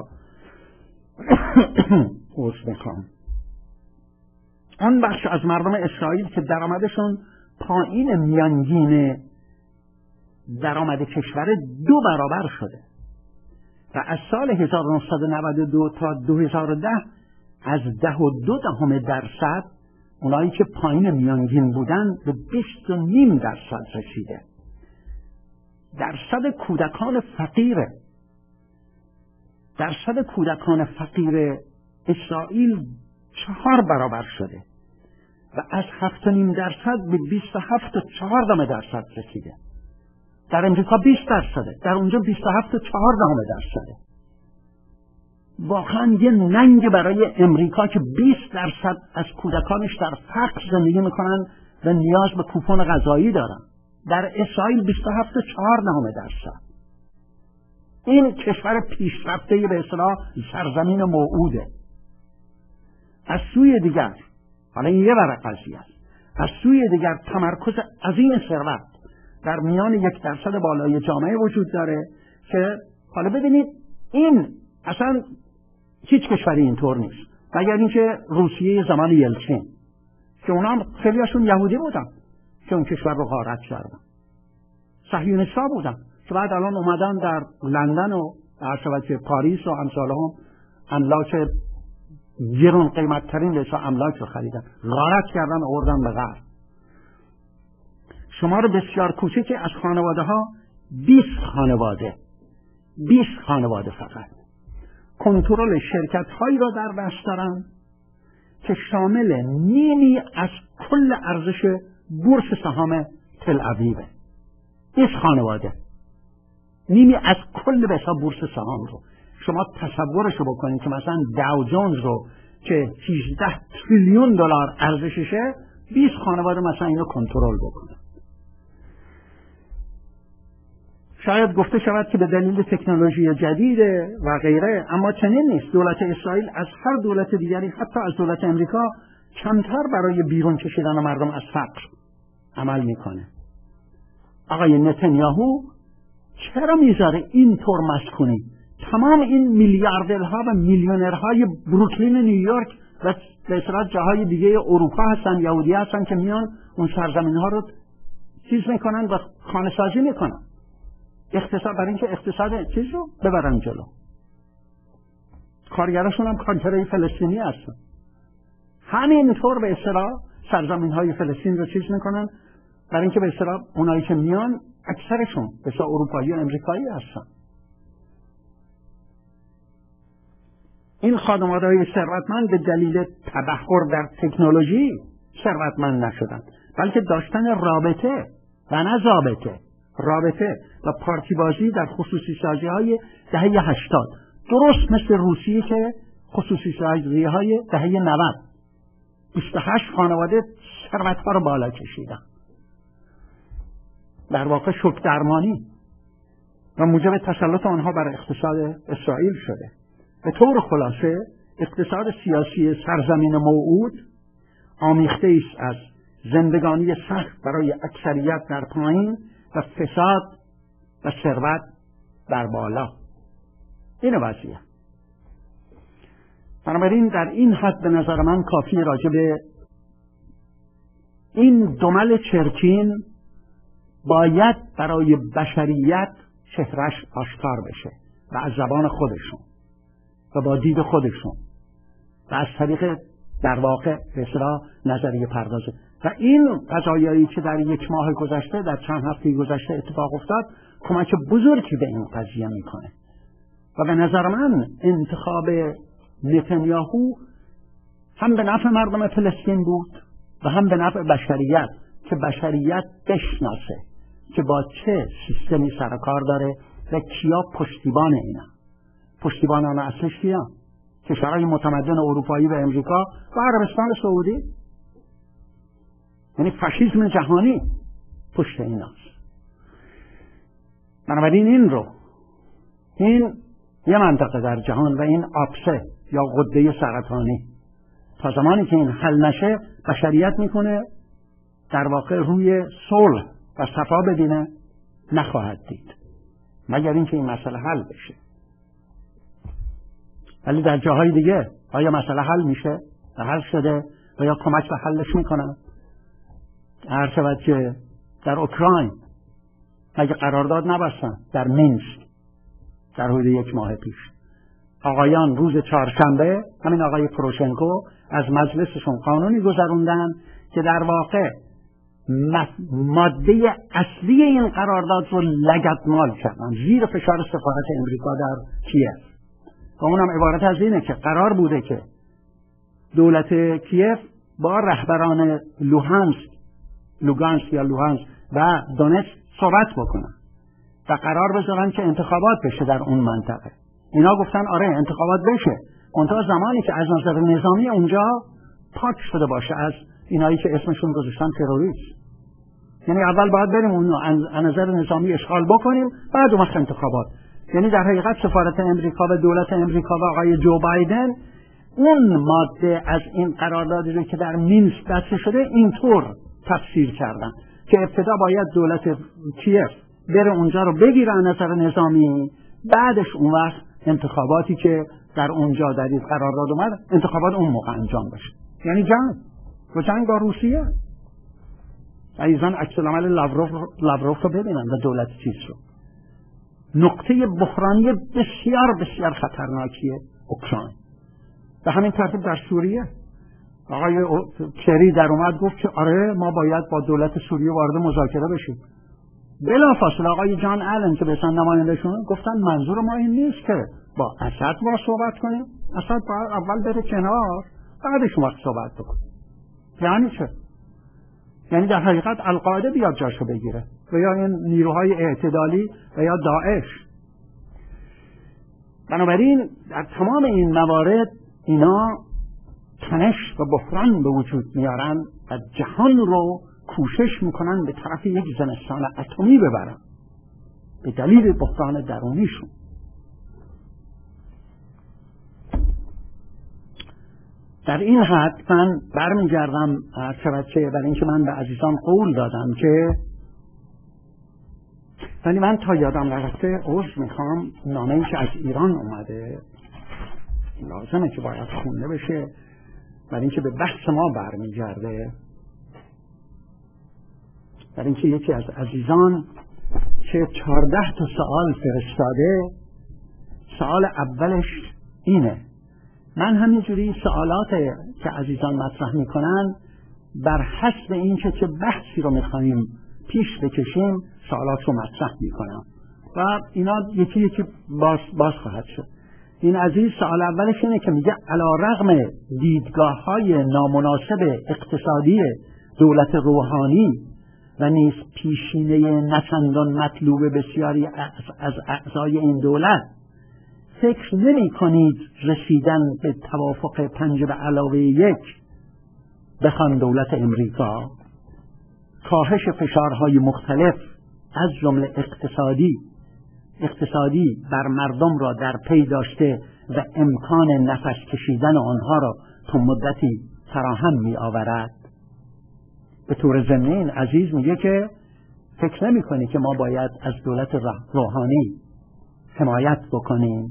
حوض میخوام آن بخش از مردم اسرائیل که درآمدشون پایین میانگین درآمد کشور دو برابر شده و از سال هزار و نهصد و نود و دو تا دو هزار و ده از ده و دو دهم درصد اونایی که پایین میانگین بودن به بیست و نیم درصد رسیده. درصد کودکان فقیر درصد کودکان فقیر اسرائیل چهار برابر شده و از هفت و نیم درصد به بیست و هفت و چهار دهم درصد رسیده. در امریکا بیست درصده، در اونجا بیست و هفت و چهار دهم درصده. واقعا یه ننگ برای امریکا که بیست درصد از کودکانش در فقر زندگی میکنن و نیاز به کوپن غذایی دارن. در اسرائیل بیست و هفت و چهار دهم درصد. این کشور پیشرفته به اصطلاح سرزمین موعوده. از سوی دیگر، حالا این یه ور قضیه است، از سوی دیگر تمرکز عظیم ثروت در میان یک درصد بالای جامعه وجود داره که حالا ببینید این اصلا هیچ کشوری اینطور نیست مگر اینکه روسیه زمان یلتسین که اونا خیلی هاشون یهودی بودن که اون کشور رو غارت کردن، صهیونیست‌ها بودن که بعد الان اومدن در لندن و در شبکه پاریس و امثال هم املاک گرون قیمت ترین لسا املاک رو خریدن، غارت کردن آوردن به غرب. شمار بسیار کوچکی از خانواده ها بیست خانواده بیست خانواده فقط کنترل شرکت هایی را در دست دارن که شامل نیمی از کل ارزش بورس سهام تل اویوه. بیست خانواده نیمی از کل بسا بورس سهام رو شما تصورشو بکنید که مثلا داو جونز رو که هجده تریلیون دلار ارزششه بیست خانواده مثلا اینو کنترل بکنه. شاید گفته شود که به دلیل تکنولوژی جدید و غیره، اما چنین نیست. دولت اسرائیل از هر دولت دیگری حتی از دولت امریکا کمتر برای بیرون کشیدن مردم از فقر عمل میکنه. آقای نتانیاهو چرا میذاره اینطور مسکونی تمام این میلیاردرها و میلیونرهای بروکلین نیویورک و به اصطلاح جاهای دیگه اروپا هستن، یهودی هستن که میان اون سرزمین ها رو چیز میکنن و خانه سازی میکنن، اقتصاد برای اینکه اقتصاد چیز رو ببرن جلو. کارگراشون هم کارگرای فلسطینی هستن. همینطور به اصطلاح سرزمین های فلسطین رو چیز میکنن، برای اینکه به اصطلاح اونایی که میان اکثرشون به اصطلاح اروپایی و امریکایی هستن. این خانواده‌های ثروتمند به دلیل تبحر در تکنولوژی ثروتمند نشدن، بلکه داشتن رابطه و نه ضابطه، رابطه و پارتی بازی در خصوصی سازی های دهه هشتاد، درست مثل روسیه که خصوصی سازی های دهه نود بیست و هشت خانواده ثروت ها رو بالا کشیدن، در واقع شوک درمانی و موجب تسلط آنها بر اقتصاد اسرائیل شده. به طور خلاصه اقتصاد سیاسی سرزمین موعود آمیخته است از زندگانی سخت برای اکثریت در پایین و فساد و ثروت در بالا. این وضعیه. بنابراین در این حد به نظر من کافی راجع به این دمل چرکین باید برای بشریت چهرش آشکار بشه و از زبان خودشون و با دید خودشون و از طریق در واقع به اصطلاح نظریه پردازه. و این قضایایی که در یک ماه گذشته، در چند هفته گذشته اتفاق افتاد، کمک بزرگی به این قضیه میکنه و به نظر من انتخاب نتانیاهو هم به نفع مردم فلسطین بود و هم به نفع بشریت، که بشریت بشناسه که با چه سیستمی سر کار داره و کیا پشتیبان اینا. پشتیبانان اصلش کیا؟ کشورهای متمدن اروپایی و امریکا و عربستان سعودی، یعنی فاشیسم جهانی پشت ایناست. بنابراین این رو این یه منطقه در جهان و این آبسه یا غده سرطانی تا زمانی که این حل نشه بشریت میکنه در واقع روی صلح و صفا ببینه نخواهد دید مگر اینکه این مسئله حل بشه. ولی در جاهای دیگه آیا مسئله حل میشه و حل شده و یا کمک به حلش میکنن؟ هر شود که در اوکراین مگه قرارداد نبستن در مینسک در حدود یک ماه پیش؟ آقایان روز چهارشنبه همین آقای پروشنکو از مجلسشون قانونی گذروندن که در واقع ماده اصلی این قرارداد رو لگدمال کردن زیر فشار سفارت امریکا در کیف. و اونم عبارت از اینه که قرار بوده که دولت کیف با رهبران لوهانسک لوگانسک یا لوهانسک و دونتسک صحبت بکنن و قرار بذارن که انتخابات بشه در اون منطقه. اینا گفتن آره انتخابات بشه، منتها زمانی که از نظر نظامی اونجا پاک شده باشه از اینایی که اسمشون گذاشتن تروریست. یعنی اول باید بریم اونو از نظر نظامی اشغال بکنیم، بعد اون وقت انتخابات. یعنی در حقیقت سفارت امریکا و دولت امریکا و آقای جو بایدن اون ماده از این قراردادی رو که در مینسک بسته شده اینطور تفسیر کردن که ابتدا باید دولت کیف بره اونجا رو بگیره از نظر نظامی، بعدش اون وقت انتخاباتی که در اونجا در این قرارداد اومد انتخابات اون موقع انجام بشه. یعنی جنگ و جنگ با روسیه. ایزان عکس العمل لاوروف لاوروف رو ببینن و دولت چیز رو. نقطه بحرانی بسیار بسیار خطرناکیه اوکراین. به همین ترتیب در سوریه آقای کری در اومد گفت که آره ما باید با دولت سوریه وارد مذاکره بشیم. بلافاصله آقای جان آلن که بسن نمایندهشون گفتن منظور ما این نیست که با اسد با صحبت کنیم، اسد باید اول بره کنار بعدش وقت صحبت بکنیم. یعنی چه؟ یعنی در حقیقت القاعده بیاد جاشو بگیره و یا این نیروهای اعتدالی و یا داعش. بنابراین در تمام این موارد اینا تنش و بحران به وجود میارن و جهان رو کوشش میکنن به طرف یک زمستان اتمی ببرن به دلیل بحران درونیشون. در این حد من برمیگردم چه برای اینکه من به عزیزان قول دادم که ولی من تا یادم نرفته عذر میخوام نامه‌ای که از ایران اومده لازمه که باید خونده بشه برای اینکه به بحث ما برمیگرده. برای اینکه یکی از عزیزان که چهارده تا سوال فرستاده، سوال اولش اینه: من همینجوری سوالات که عزیزان مطرح میکنن بر حسب این که چه بحثی رو میخواییم پیش بکشیم سوالات رو مطرح میکنم و اینا یکی یکی باز, باز خواهد شد. این عزیز سوال اولش اینه که میگه علیرغم دیدگاه های نامناسب اقتصادی دولت روحانی و نیز پیشینه نچندان مطلوب بسیاری از اعضای این دولت، فکر نمی کنید رسیدن به توافق پنج به علاوه یک بخوان دولت امریکا کاهش فشارهای مختلف از جمله اقتصادی اقتصادی بر مردم را در پی داشته و امکان نفس کشیدن آنها را تا مدتی فراهم می آورد؟ به طور ضمنی این عزیز میگه که فکر نمی کنی که ما باید از دولت روحانی حمایت بکنیم.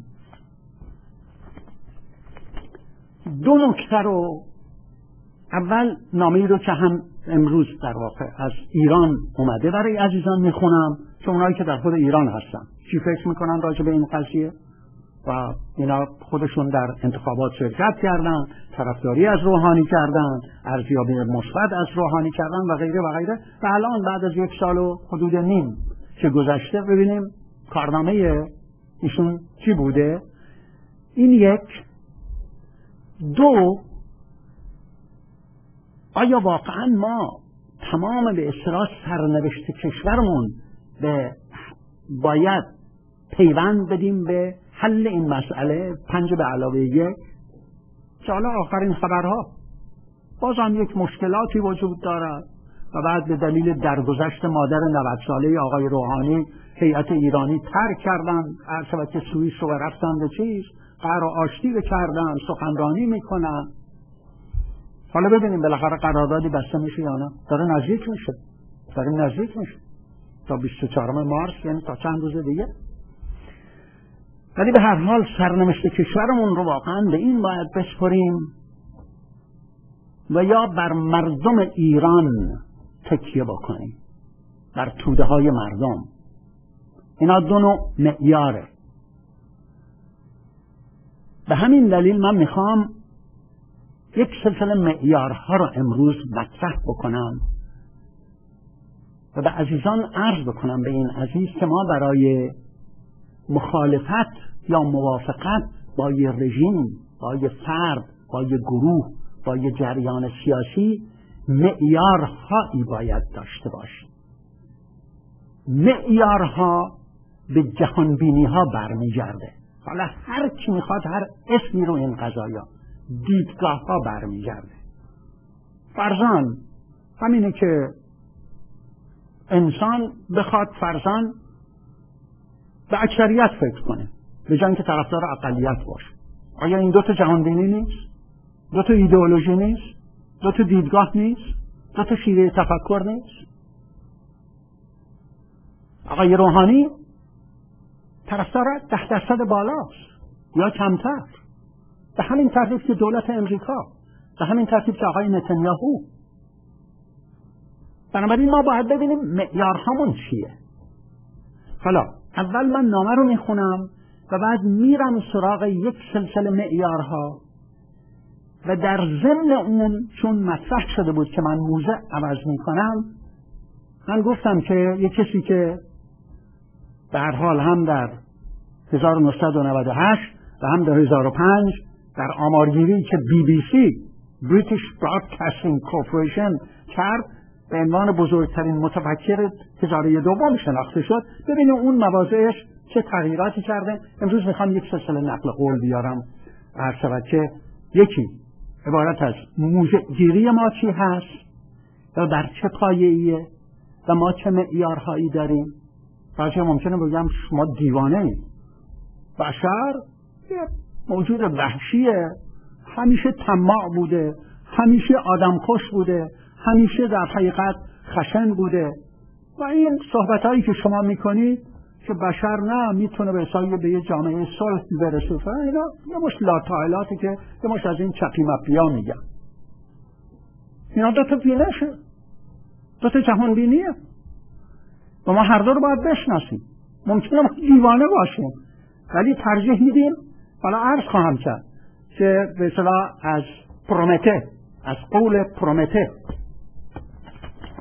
دو نکته رو، اول نامه‌ای رو که هم امروز در واقع از ایران اومده برای عزیزان میخونم، چون اونایی که در خود ایران هستن چی فکر میکنن راجع به این قضیه و اینا خودشون در انتخابات شرکت کردن، طرفداری از روحانی کردن، ارزیابی مثبت از روحانی کردن و غیره و غیره و الان بعد از یک سال و حدود نیم که گذشته ببینیم کارنامه ایشون چی بوده. این یک. دو، آیا واقعا ما تمام به اصطلاح سرنوشت کشورمون به باید پیوند بدیم به حل این مسئله پنج به علاوه یک؟ حالا آخرین خبرها باز هم یک مشکلاتی وجود دارد و بعد به دلیل درگذشت مادر نود ساله آقای روحانی هیئت ایرانی ترک کردن، هر شود که سوئیس رو رفتن به چیز قرار آشتی کردن، سخنرانی میکنن. حالا ببینیم بالاخره قراردادی بسته میشه یا نه. داره نزدیک میشه داره نزدیک میشه تا بیست و چهارم مارس، یعنی تا چند روز دیگه. ولی به هر حال سرنوشت کشورمون رو واقعا به این باید بسپریم و یا بر مردم ایران تکیه بکنیم، بر توده های مردم. اینا دو نوع معیاره. به همین دلیل من میخوام یک سلسله معیارها رو امروز مطرح بکنم و به عزیزان عرض بکنم، به این عزیز که ما برای مخالفت یا موافقت با یه رژیم، با یه فرد، با یه گروه، با یه جریان سیاسی معیارهایی باید داشته باشیم. معیارها به جهانبینی ها برمیگرده. حالا هر کی میخواد هر اسمی رو این قضایا دیدگاه ها برمیگرده. فرضاً همینه که انسان بخواد فرضاً به اکثریت فکر کنه به جای اینکه طرفدار اقلیت باشه. آیا این دو تا جهانبینی نیست؟ دو تا ایدئولوژی نیست؟ دو تا دیدگاه نیست؟ دو تا شیوه تفکر نیست؟ آقای روحانی طرفدار ده درصد بالاست یا کمتر، به همین ترتیب که دولت امریکا، به همین ترتیب که آقای نتانیاهو. بنابراین ما باید ببینیم معیارهامون چیه. حالا اول من نامه رو میخونم و بعد میرم سراغ یک سلسله معیارها و در ضمن اون چون مطرح شده بود که من موضع عوض میکنم، من گفتم که یک کسی که به هر حال هم در هزار و نهصد و نود و هشت و هم در هزار و پنج در آمارگیری که بی بی سی British Broadcasting Corporation کرد به عنوان بزرگترین متفکر هزاره دوم شناخته شد، ببینید اون مواضعش چه تغییراتی کرده. امروز میخوام یک سلسله نقل قول بیارم هر شود که یکی عبارت از موضع گیری ما چی هست و بر چه پایه‌ایه و ما چه معیارهایی داریم. بعضی ممکنه بگم شما دیوانه اید. بشر یه موجود وحشیه، همیشه طماع بوده، همیشه آدمکش بوده، همیشه در حقیقت خشن بوده و این صحبتایی که شما میکنید که بشر نه میتونه به حسابی به یه جامعه صلح برسه، اینا یه مش لاتایلاتی که یه مش از این چپی مپیا میگن. اینا دو تا بینشه، دو تا جهان بینیه و ما هر دو رو باید بشناسیم. ممکنه ما دیوانه باشیم ولی ترجیح میدیم. حالا عرض خواهم کرد که به اصطلاح از پرومته، از قول پرومته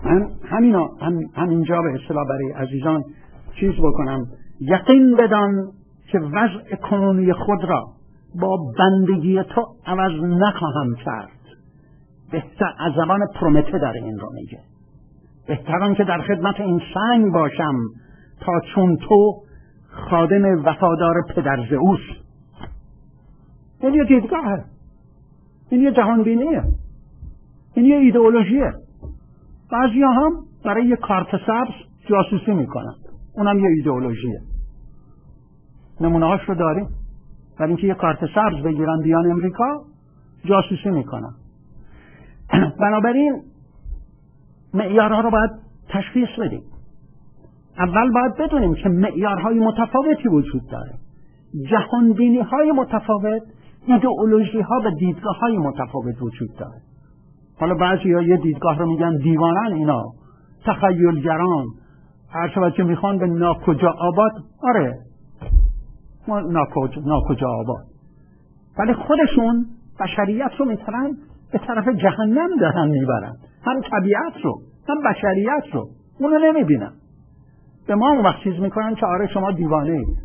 من همینا هم همینجا به اصطلاح برای عزیزان چیز بکنم، یقین بدان که وضع کنونی خود را با بندگی تو عوض نخواهم کرد. بهتر از زبان پرومته در این رو میگه، بهتران که در خدمت این سنگ باشم تا چون تو خادم وفادار پدر زئوس. این یه دیدگاهه، این یه جهانبینیه، این یه ایدئولوژیه. بعضی هم برای یه کارت سبز جاسوسی میکنن، اونم یه ایدئولوژیه. نمونه هاش رو داریم. برای اینکه یه کارت سبز بگیرن بیان امریکا جاسوسی میکنن. بنابراین معیارها رو باید تشخیص بدیم. اول باید بدونیم که معیارهای متفاوتی وجود داره، جهانبینی های متفاوت، ایدئولوژی ها و دیدگاه های متفاوت وجود داره. حالا بعضی ها یه دیدگاه رو میگن دیوانن اینا، تخیلگران، هر شود که میخوان به ناکجا آباد. آره ما ناکجا, ناکجا آباد، ولی خودشون بشریت رو میترن به طرف جهنم دارن میبرن، هم طبیعت رو هم بشریت رو. اونو نمیبینن، به ما اون وقت چیز میکنن که آره شما دیوانه اید.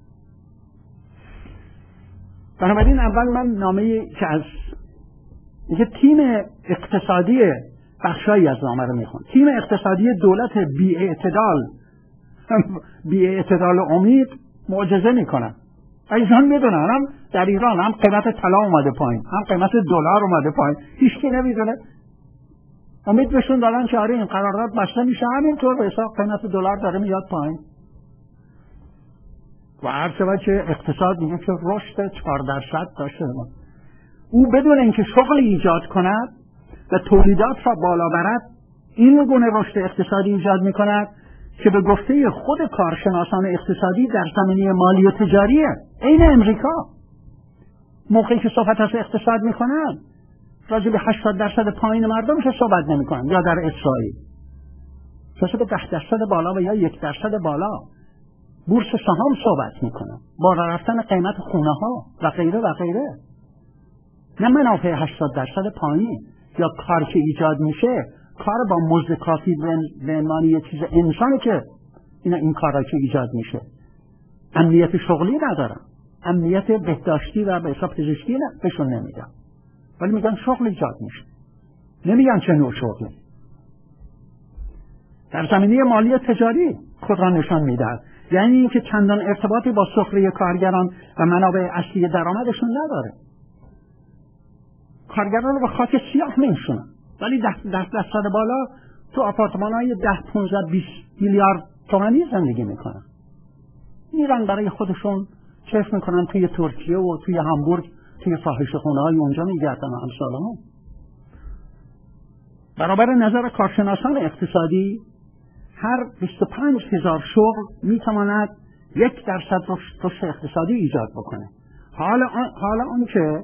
بنابراین اول من نامه که از یه تیم اقتصادی بخشایی از نامه رو میخوام. تیم اقتصادی دولت بی اعتدال بی اعتدال و امید معجزه میکنن. ایشان میدونن هم در ایران هم قیمت طلا اومده پایین، هم قیمت دلار اومده پایین، هیچ کی نمیدونه. امید بهشون دادن که آره این قرارداد بسته میشه، همینطور به حساب قیمت دلار داره میاد پایین. و هر شود که اقتصاد میگه که رشد چهار درصد داشته ما. او بدون اینکه شغل ایجاد کند و تولیدات را بالا برد، این گونه رشد اقتصادی ایجاد میکند که به گفته خود کارشناسان اقتصادی در زمینه مالی و تجاریه. این امریکا موقعی که صحبت از اقتصاد میکنن راجع به هشتاد درصد پایین مردم که صحبت نمیکنن، یا در اسرائیل راجع به ده درصد بالا و یا یک درصد بالا بورس سهام صحبت میکنن، بالا رفتن قیمت خونه ها و غیره و غیره. نه منافع هشتاد درصد پایین یا کار که ایجاد میشه، کار با مزد کافی به عنوان یه چیز انسانی که اینا این کارا که ایجاد میشه امنیت شغلی ندارن، امنیت بهداشتی و به حساب پزشکی نه بهشون نمیدن، ولی میگن شغل ایجاد میشه، نمیگن چه نوع شغلی. در زمینه مالی تجاری خود را نشان میدهد، یعنی اینکه چندان ارتباطی با سفره کارگران و منابع اصلی درآمدشون نداره. کارگران رو به خاک سیاه میشونن، ولی ده درصد بالا تو آپارتمان‌های ده پونزده بیست میلیارد تومانی زندگی میکنن. میرن برای خودشون کیف میکنن توی ترکیه و توی همبورگ، توی فاحشه‌خونه‌های اونجا میگردن و امثالهم. برابر نظر کارشناسان اقتصادی هر بیست و پنج هزار شغل میتواند یک درصد رشد اقتصادی ایجاد بکنه. حالا حالا اون که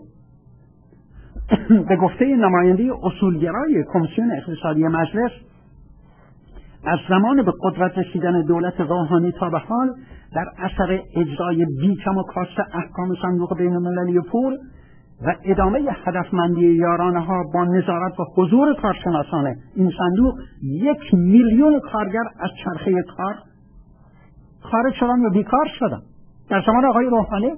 به گفته نماینده اصولگرای کمیسیون اقتصادی مجلس از زمان به قدرت رسیدن دولت روحانی تا به حال در اثر اجرای بیکم و کاست احکام صندوق بین المللی پول و ادامه هدفمندی یارانه ها با نظارت و حضور کارشناسان این صندوق، یک میلیون کارگر از چرخه کار خارج شدن و بیکار شدن. در زمان آقای روحانی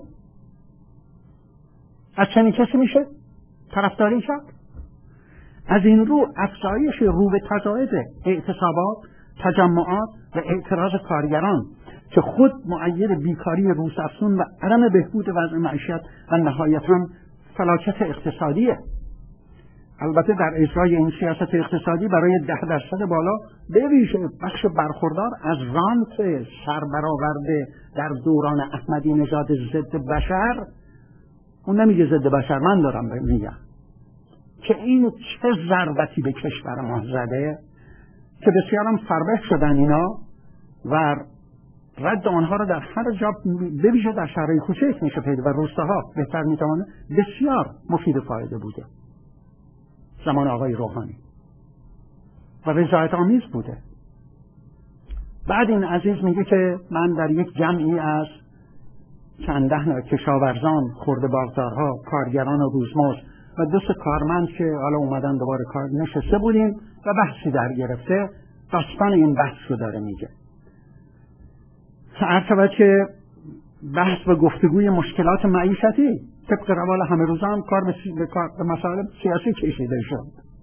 از چنین کسی میشه طرفداری کرد؟ از این رو افزایش رو به تضاعف اعتصابات، تجمعات و اعتراض کارگران که خود مؤید بیکاری روزافزون و عدم بهبود وضع معیشت و نهایتاً فلاکت اقتصادیه. البته در اجرای این سیاست اقتصادی برای ده درصد بالا به ویژه بخش برخوردار از رانت سربرآورده در دوران احمدی نژاد ضد بشر، اون نمیگه ضد بشر، من دارم میگم که این چه ضربتی به کشور ما زده که بسیارم فربه شدن اینا و رد آنها رو در هر جا به ویژه در شهرهای کوچک میشه پیدا و روستاها بهتر میتونه بسیار مفید فایده بوده زمان آقای روحانی و رضایت آمیز بوده. بعد این عزیز میگه که من در یک جمعی از چند ده کشاورزان، خرده بازارها، کارگران و روزمزد و دو سه کارمند که حالا اومدن دوباره کار نشسته بودیم و بحثی در گرفته. داستان این بحث رو داره میگه. عرض که بحث و گفتگوی مشکلات معیشتی طبق روال همه روزا هم کار به مسائل سیاسی کشیده شد.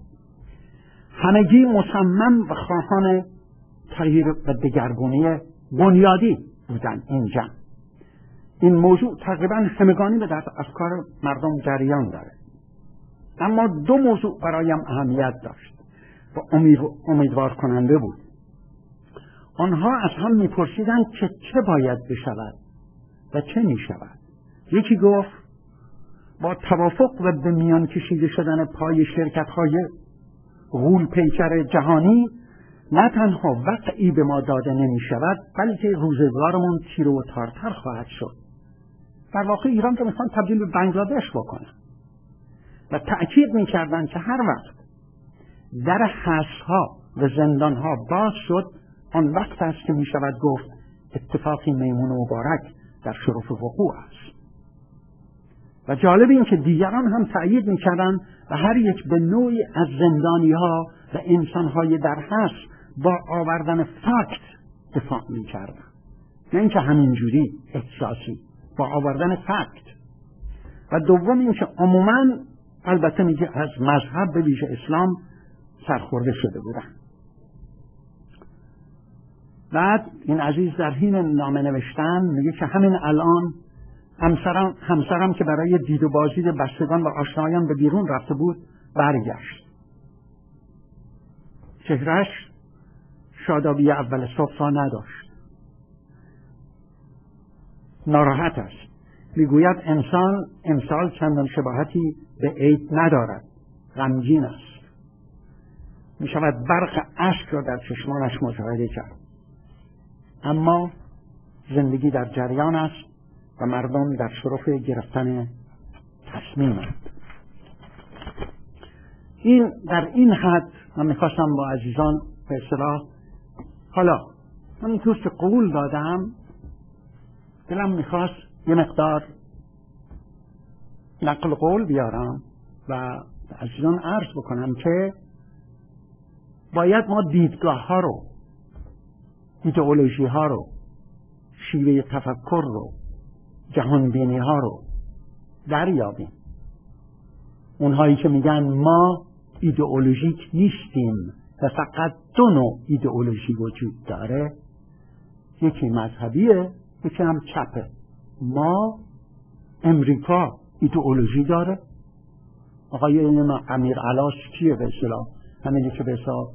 همگی مصمم و خواهان تغییر و دگرگونی بنیادی بودن. اینجا این موضوع تقریبا همگانی به دست افکار مردم جریان داره. اما دو موضوع برایم اهمیت داشت و امیدوار کننده بود. آنها از هم میپرسیدند که چه باید بشود و چه میشود. یکی گفت با توافق و به میان کشیده شدن پای شرکت‌های غول پیکر جهانی نه تنها وقعی به ما داده نمی شود بلکه روزگارمون تیره و تارتر خواهد شد. در واقع ایران رو میخوان تبدیل به بنگلادش بکنن و تأکید میکردن که هر وقت در حبس‌ها و زندان‌ها باز شد آن وقت است که میشود گفت اتفاقی میمون و مبارک در شرف وقوع است. و جالب این که دیگران هم تأیید میکردن و هر یک به نوعی از زندانی‌ها و انسان‌های در حبس با آوردن فکت دفاع میکردن، نه اینکه همینجوری احساسی، با آوردن فکت. و دوم این که عموماً البته میگه از مذهب به ویژه اسلام سرخورده شده بودن. بعد این عزیز در حین نامه نوشتن میگه که همین الان همسرم همسرم که برای دید و بازدید بستگان و آشنایان به بیرون رفته بود برگشت. چهرهش شادابی اول صبح را نداشت. ناراحت است. میگوید انسان امسال چندان شباهتی به عید ندارد. غمگین است. میشود برق اشک را در چشمانش مشاهده کرد. اما زندگی در جریان است و مردم در شرف گرفتن تصمیم است. این در این حد من میخواستم با عزیزان به اصطلاح حالا من این توست قول دادم، دلم میخواست یه مقدار نقل قول بیارم و عزیزان عرض بکنم که باید ما دیدگاه ها رو، ایدئولوژی ها رو، شیوه تفکر رو، جهان بینی ها رو دریابیم. اونهایی که میگن ما ایدئولوژیک نیستیم و فقط دو نوع ایدئولوژی وجود داره، یکی مذهبیه یکی هم چپه. ما امریکا ایدئولوژی داره. آقای امیر علاش کیه به اصطلاح؟ همینی که به اصطلاح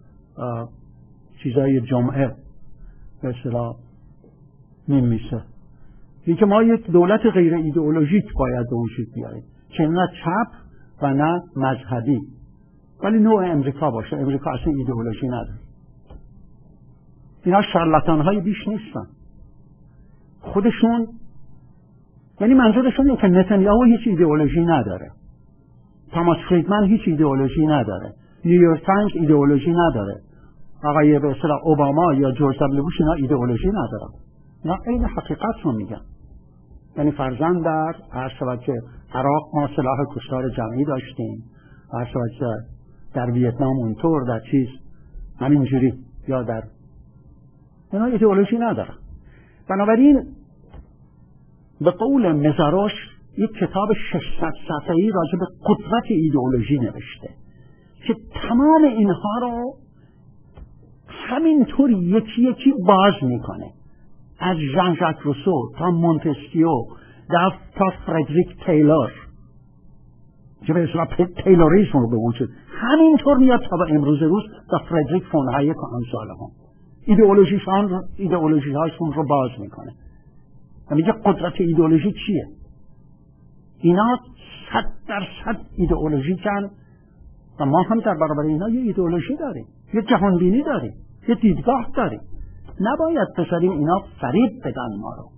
چیزای جمعه به اصطلاح میمیسه. اینکه ما یک دولت غیر ایدئولوژیک باید به وجود بیاریم که نه چپ و نه مذهبی، ولی نوع امریکا باشه. امریکا اصلا ایدئولوژی نداره. اینا شارلاتان های بیش نیستن. خودشون یعنی منظورشون اینه که نتانیاهو هیچ ایدئولوژی نداره، تاماس فریدمن هیچ ایدئولوژی نداره، نیویورک تایمز ایدئولوژی نداره، آقای به اصطلاح اوباما یا جورج دبلیو بوش اینا ایدئولوژی ندارن. اینا این حقیقت رو میگن. یعنی فرضاً در هر شود که عراق ما سلاح کشتار جمعی داشتیم، هر شود که در ویتنام اونطور، در چیز همینجوری، یا در اینا ایدئولوژی ندارن. بنابراین به قول مزاروش یک کتاب ششصد صفحه‌ای راجع به قدرت ایدئولوژی نوشته که تمام اینها رو همینطور یکی یکی باز میکنه، از ژان ژاک روسو تا مونتسکیو تا فردریک تیلور که به اصطلاح تیلوریسم رو به وجود همینطور میاد تا به امروز روز تا فردریک فون هایک و امثال هم ایدئولوژیشان ایدئولوژی هاشون رو باز میکنه و میگه قدرت ایدئولوژی چیه. اینا صد درصد ایدئولوژیکن و ما هم در برابر اینا یه ایدئولوژی داریم، یه جهان بینی داریم، یه دیدگاه داریم. نباید بذاریم اینا فریب بدن ما رو.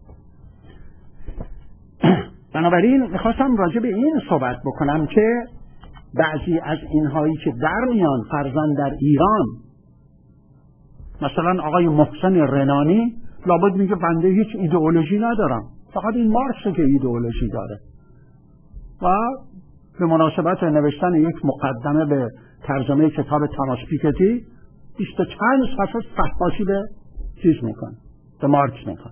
بنابراین میخواستم راجع به این صحبت بکنم که بعضی از اینهایی که در میان فرزن در ایران، مثلا آقای محسن رنانی لابد میگه بنده هیچ ایدئولوژی ندارم، فقط این مارکس که ایدئولوژی داره. و به مناسبت نوشتن یک مقدمه به ترجمه کتاب تاماس پیکتی بیست و چند صفحه فحاشی به چیز میکنه، به مارکس میکنه.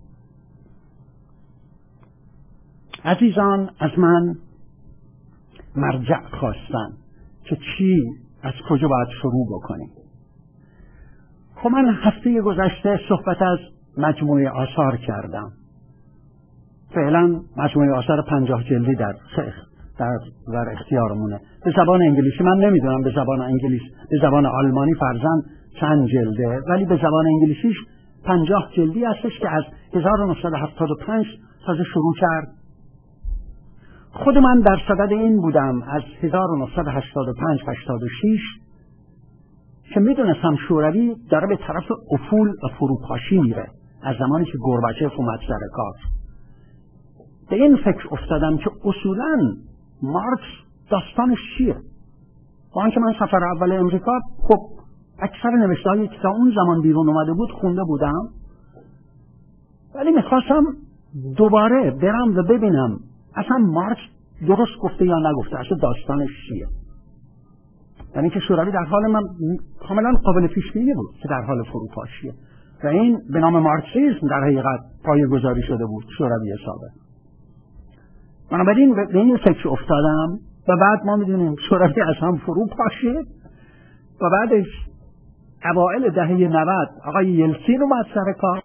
عزیزان از من مرجع خواستن که چی از کجا باید شروع بکنیم. خب من هفته گذشته صحبت از مجموعه آثار کردم. فعلا مجموعه آثار پنجاه جلدی در در در اختیارمونه. به زبان انگلیسی من نمیدونم، به زبان انگلیس به زبان آلمانی فرضاً چند جلده، ولی به زبان انگلیسیش پنجاه جلدی هستش که از هزار و نهصد و هفتاد و پنج تازه شروع کرد. خود من در صدد این بودم از هزار و نهصد و هشتاد و پنج هشتاد و شش که میدونستم شوروی داره به طرف افول و فروپاشی میره از زمانی که گورباچف اومد سر کار. به این فکر افتادم که اصولاً مارکس داستانش چیه؟ با آنکه من سفر اول امریکا خب اکثر نوشته‌هایی که تا اون زمان بیرون اومده بود خونده بودم، ولی میخواستم دوباره برم و ببینم اصلا مارکس درست گفته یا نگفته، اصلا داستانش چیه. یعنی که شوروی در حال من کاملا قابل پیش بینی بود که در حال فروپاشیه و این به نام مارکسیسم در حقیقت پایه‌گذاری شده بود شوروی سابق. بنابراین به این فکر افتادم و بعد ما میدونیم شوروی از هم فرو پاشید و بعدش اوائل دهه نود آقای یلتسین اومد سر کار.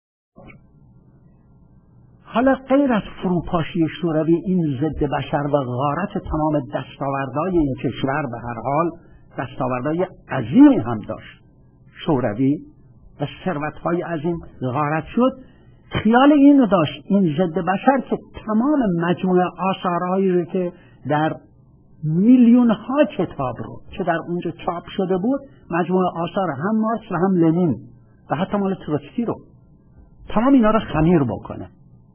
حالا غیر از فروپاشی شوروی این ضد بشر و غارت تمام دستاوردهای این کشور به هر حال دستاوردهای عظیمی هم داشت شوروی و ثروت‌های عظیم غارت شد. خیال اینو داشت این ضد بشر که تمام مجموعه آثارهایی رو که در میلیون ها کتاب رو که در اونجا چاپ شده بود، مجموعه آثار هم مارکس و هم لنین و حتی مال تروتسکی رو، تمام اینا رو خمیر بکنه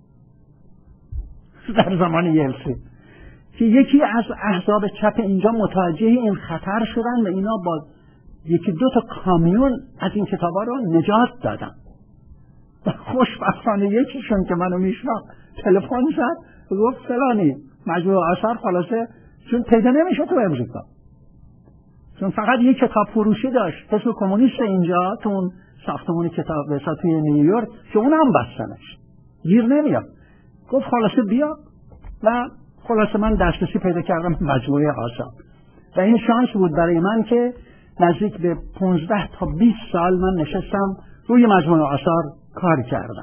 در زمان یلتسین، که یکی از احزاب چپ اینجا متوجه این خطر شدن و اینا با یکی دو تا کامیون از این کتابا رو نجات دادن. خوشبختانه یکیشون که منو میشناخت تلفن زد و گفت فلانی مجموعه آثار خلاصه، چون پیدا نمیشه تو امریکا، چون فقط یک کتاب فروشی داشت حزب کمونیست اینجا تو اون ساختمون کتاب رسا توی نیویورک که اون هم بستنش، گیر نمیاد. گفت خلاصه بیا و خلاصه من دسترسی پیدا کردم مجموعه آثار و این شانس بود برای من که نزدیک به پانزده تا بیست سال من نشستم روی مجموعه آثار کار کردم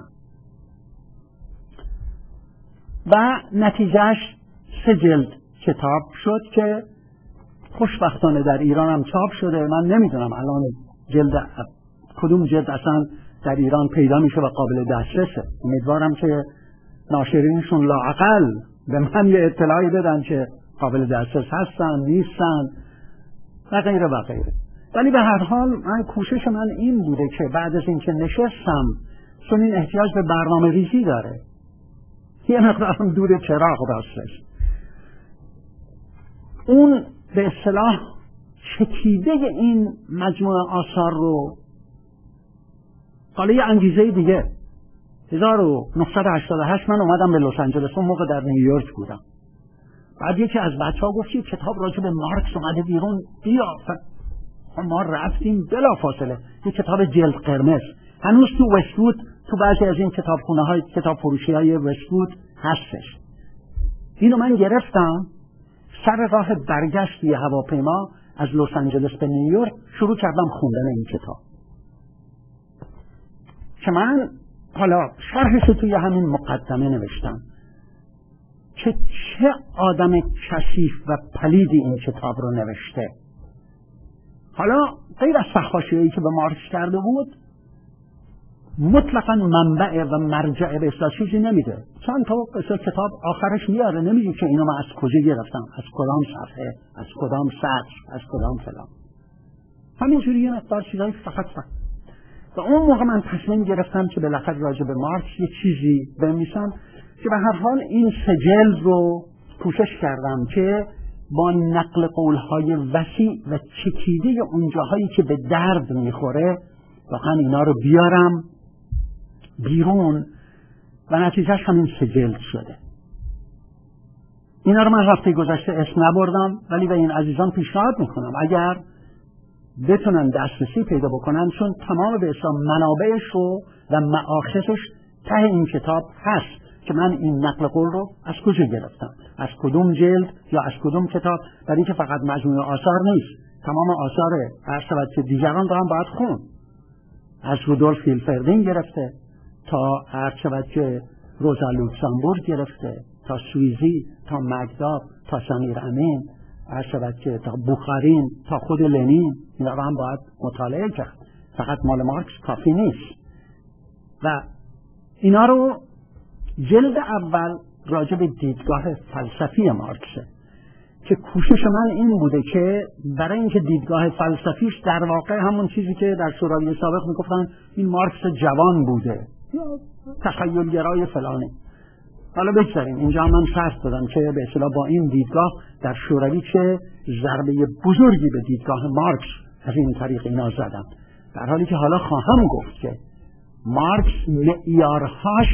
و نتیجهش سه جلد کتاب شد که خوشبختانه در ایران هم چاپ شده. من نمیدونم الان جلد کدوم جلد اصلا در ایران پیدا میشه و قابل دسترسه. امیدوارم که ناشرینشون لااقل به من یه اطلاعی بدن که قابل دسترس هستن نیستن و غیره و غیره. ولی به هر حال من کوشش من این بوده که بعد از اینکه نشستم، چون این احتیاج به برنامه ریزی داره، یه مقدارم دور چراغ راستش، اون به اصطلاح چکیده این مجموعه آثار رو حالا یه انگیزه دیگه. هزار و نهصد و هشتاد و هشت من اومدم به لس آنجلس، اون موقع در نیویورک بودم. بعد یکی از بچه ها گفت که کتاب راجع به مارکس اومده بیرون، بیا. ما رفتیم بلا فاصله یه کتاب جلد قرمز هنوز تو وست‌وود، تو بعضی از این کتابخونه های کتاب فروشی های وست‌وود هستش. اینو من گرفتم، سر راه برگشت یه هواپیما از لس آنجلس به نیویورک شروع کردم خوندن این کتاب که من حالا شرحش توی همین مقدمه نوشتم که چه آدم کثیف و پلیدی این کتاب رو نوشته. حالا غیر از فحاشی‌هایی که به مارکس کرده بود، مطلقاً منبع و مرجع به اصلا چیزی نمیده. چند تا مثلا کتاب آخرش میاره، نمیگه که اینو من از کجا گرفتم، از کدام صفحه، از کدام سطر، از کدام فلان. همینجوری یه مقدار چیزایی فقط فقط. و اون موقع من تصمیم گرفتم که بالاخره راجع به مارکس یه چیزی بنویسم که به هر حال این سجل رو کوشش کردم که با نقل قولهای وسیع و چکیده اونجاهایی که به درد میخوره واقعا اینا رو بیارم بیرون و نتیجهش همین سجل شده. اینا رو من هفته گذشته اسم نبردم، ولی به این عزیزان پیشنهاد میکنم اگر بتونن دسترسی پیدا بکنن، چون تمام به حساب منابعش رو و مآخذش ته این کتاب هست که من این نقل قول رو از کجا گرفتم، از کدوم جلد یا از کدوم کتاب، برای اینکه فقط مجموعه آثار نیست، تمام آثار هر شود که دیگران رو هم باید خون، از رودولف هیلفردین گرفته تا هر شود که روزا لوکسامبورگ گرفته تا سویزی تا مگداب تا سمیر امین، هر شود که تا بوخارین تا خود لنین، اینا رو هم باید مطالعه کرد، فقط مال مارکس کافی نیست. و اینا رو جلد اول راجع به دیدگاه فلسفی مارکسه که کوشش من این بوده که برای اینکه دیدگاه فلسفیش در واقع همون چیزی که در شوروی سابق میگفتن این مارکس جوان بوده یا تخیلگرای فلانی، حالا بگذاریم اینجا من شرط دادم که به اصطلاح با این دیدگاه در شوروی چه ضربه بزرگی به دیدگاه مارکس از این طریق اینا زدن، در حالی که حالا خواهم گفت که مارکس معیارهاش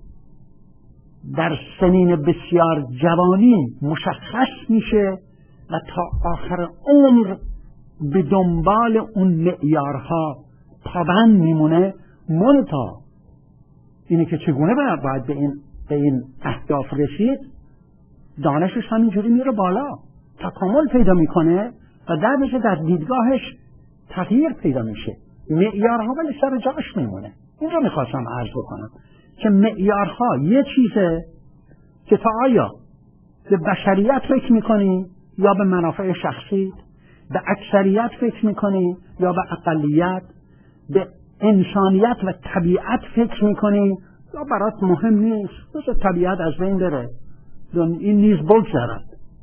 در سنین بسیار جوانی مشخص میشه و تا آخر عمر به دنبال اون معیارها پابند میمونه، منتها اینه که چگونه باید به این به این اهداف رسید، دانشش همینجوری میره بالا، تکامل پیدا میکنه و در میشه در دیدگاهش تغییر پیدا میشه، معیارها ولی سر جاش میمونه. این رو میخواستم عرض بکنم که معیارها یه چیزه که تا آیا به بشریت فکر میکنی یا به منافع شخصی، به اکثریت فکر میکنی یا به اقلیت، به انسانیت و طبیعت فکر میکنی یا برات مهم نیست، بذار طبیعت از بین بره، این نیز بگذرد.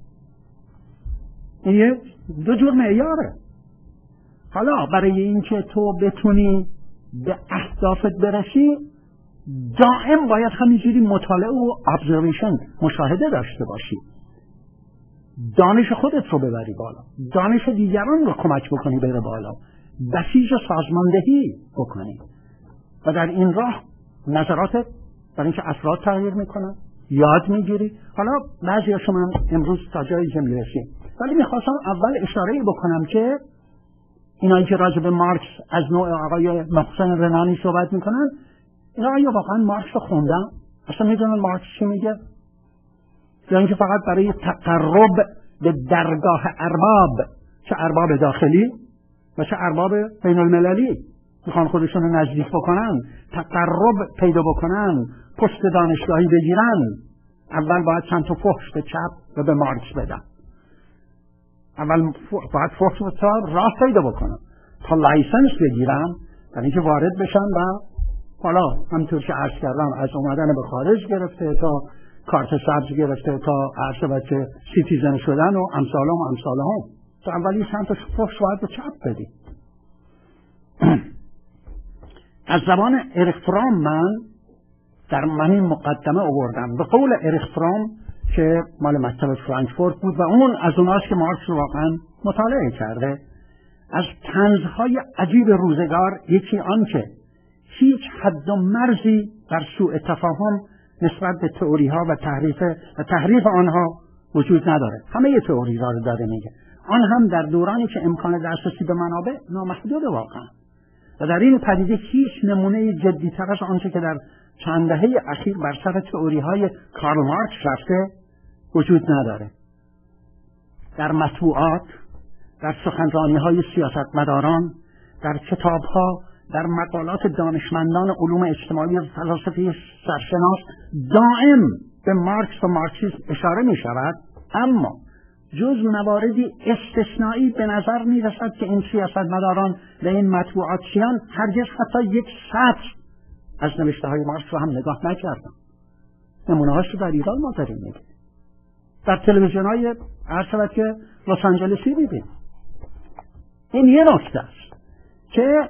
این یه دو جور معیاره. حالا برای اینکه تو بتونی به اهدافت برسی دائم باید همینجوری مطالعه و ابزرویشن مشاهده داشته باشی، دانش خودت رو ببری بالا، دانش دیگران رو کمک بکنی بره بالا، بسیج سازماندهی بکنی و در این راه نظراتت برای اینکه افراد تغییر میکنن یاد میگیری. حالا بعضی ها شما امروز تا جایی که میرسیم، ولی میخواستم اول اشاره بکنم که اینایی که راجع به مارکس از نوع آقای محسن رنانی صحبت میکنن، اینا آیا واقعا مارکس رو خوندن؟ اصلا میدونن مارکس چی میگه؟ یا اینکه فقط برای تقرب به درگاه ارباب، چه ارباب داخلی و چه ارباب بین المللی، میخوان خودشون رو نزدیک بکنن، تقرب پیدا بکنن، پست دانشگاهی بگیرن، اول باید چند تا فحش به چپ و به مارکس بدن، اول باید فحش و تا راه پیدا بکنن تا لایسنس بگیرن برای اینکه وارد بشن و حالا همطور که عرض کردم از اومدن به خارج گرفته تا کارت سبز گرفته تا عرض بچه سیتیزن شدن و امثال هم امثال هم تا اولی چند تا فحش باید به چپ بدی. از زبان اریک فرام من در من این مقدمه آوردم به قول اریک فرام که مال مکتب فرانکفورت بود و اون از اوناست که مارکس رو واقعا مطالعه کرده. از طنزهای عجیب روزگار یکی آن که هیچ حد و مرزی در سوء تفاهم نسبت به تئوری ها و تحریف و تحریف آنها وجود نداره. همه ی تئوری را رو داره میگه، آن هم در دورانی که امکان دسترسی به منابع نامحدود واقعا، و در این پدیده هیچ نمونه جدی‌تر از آنچه که در چند دهه اخیر بر سر تئوری های کارل مارکس رفته وجود نداره. در مطبوعات، در سخنرانی های سیاستمداران، در کتاب ها، در مقالات دانشمندان علوم اجتماعی و فلاسفه سرشناس دائم به مارکس و مارکسیسم اشاره می شود، اما جز مواردی استثنایی به نظر می رسد که این سیاستمداران و این مطبوعاتیان هرگز حتی یک سطر از نوشته های مارکس رو هم نگاه نکردن. نمونه هاش رو در ایران ما داریم میگه، در تلویزیون های هر شود که لس آنجلسی میبینیم. این یه نکته است که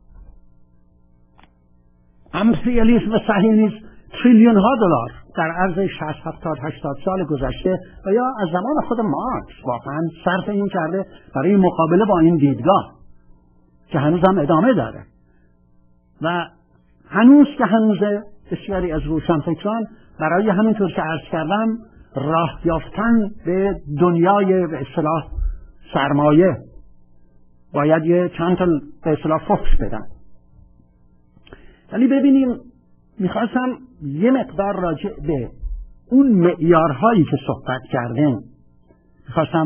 امپریالیسم و صهیونیسم تریلیون ها دلار در عرض شصت هفتاد هشتاد سال گذشته و یا از زمان خود مارکس واقعا صرف این کرده برای مقابله با این دیدگاه که هنوز هم ادامه داره و هنوز که هنوزه بسیاری از روشنفکران برای همینطور که عرض کردم راه یافتن به دنیای به اصطلاح سرمایه باید یه چند تا به اصطلاح فحش بدن. ولی ببینیم میخواستم یه مقدار راجع به اون معیارهایی که صحبت کردیم میخواستم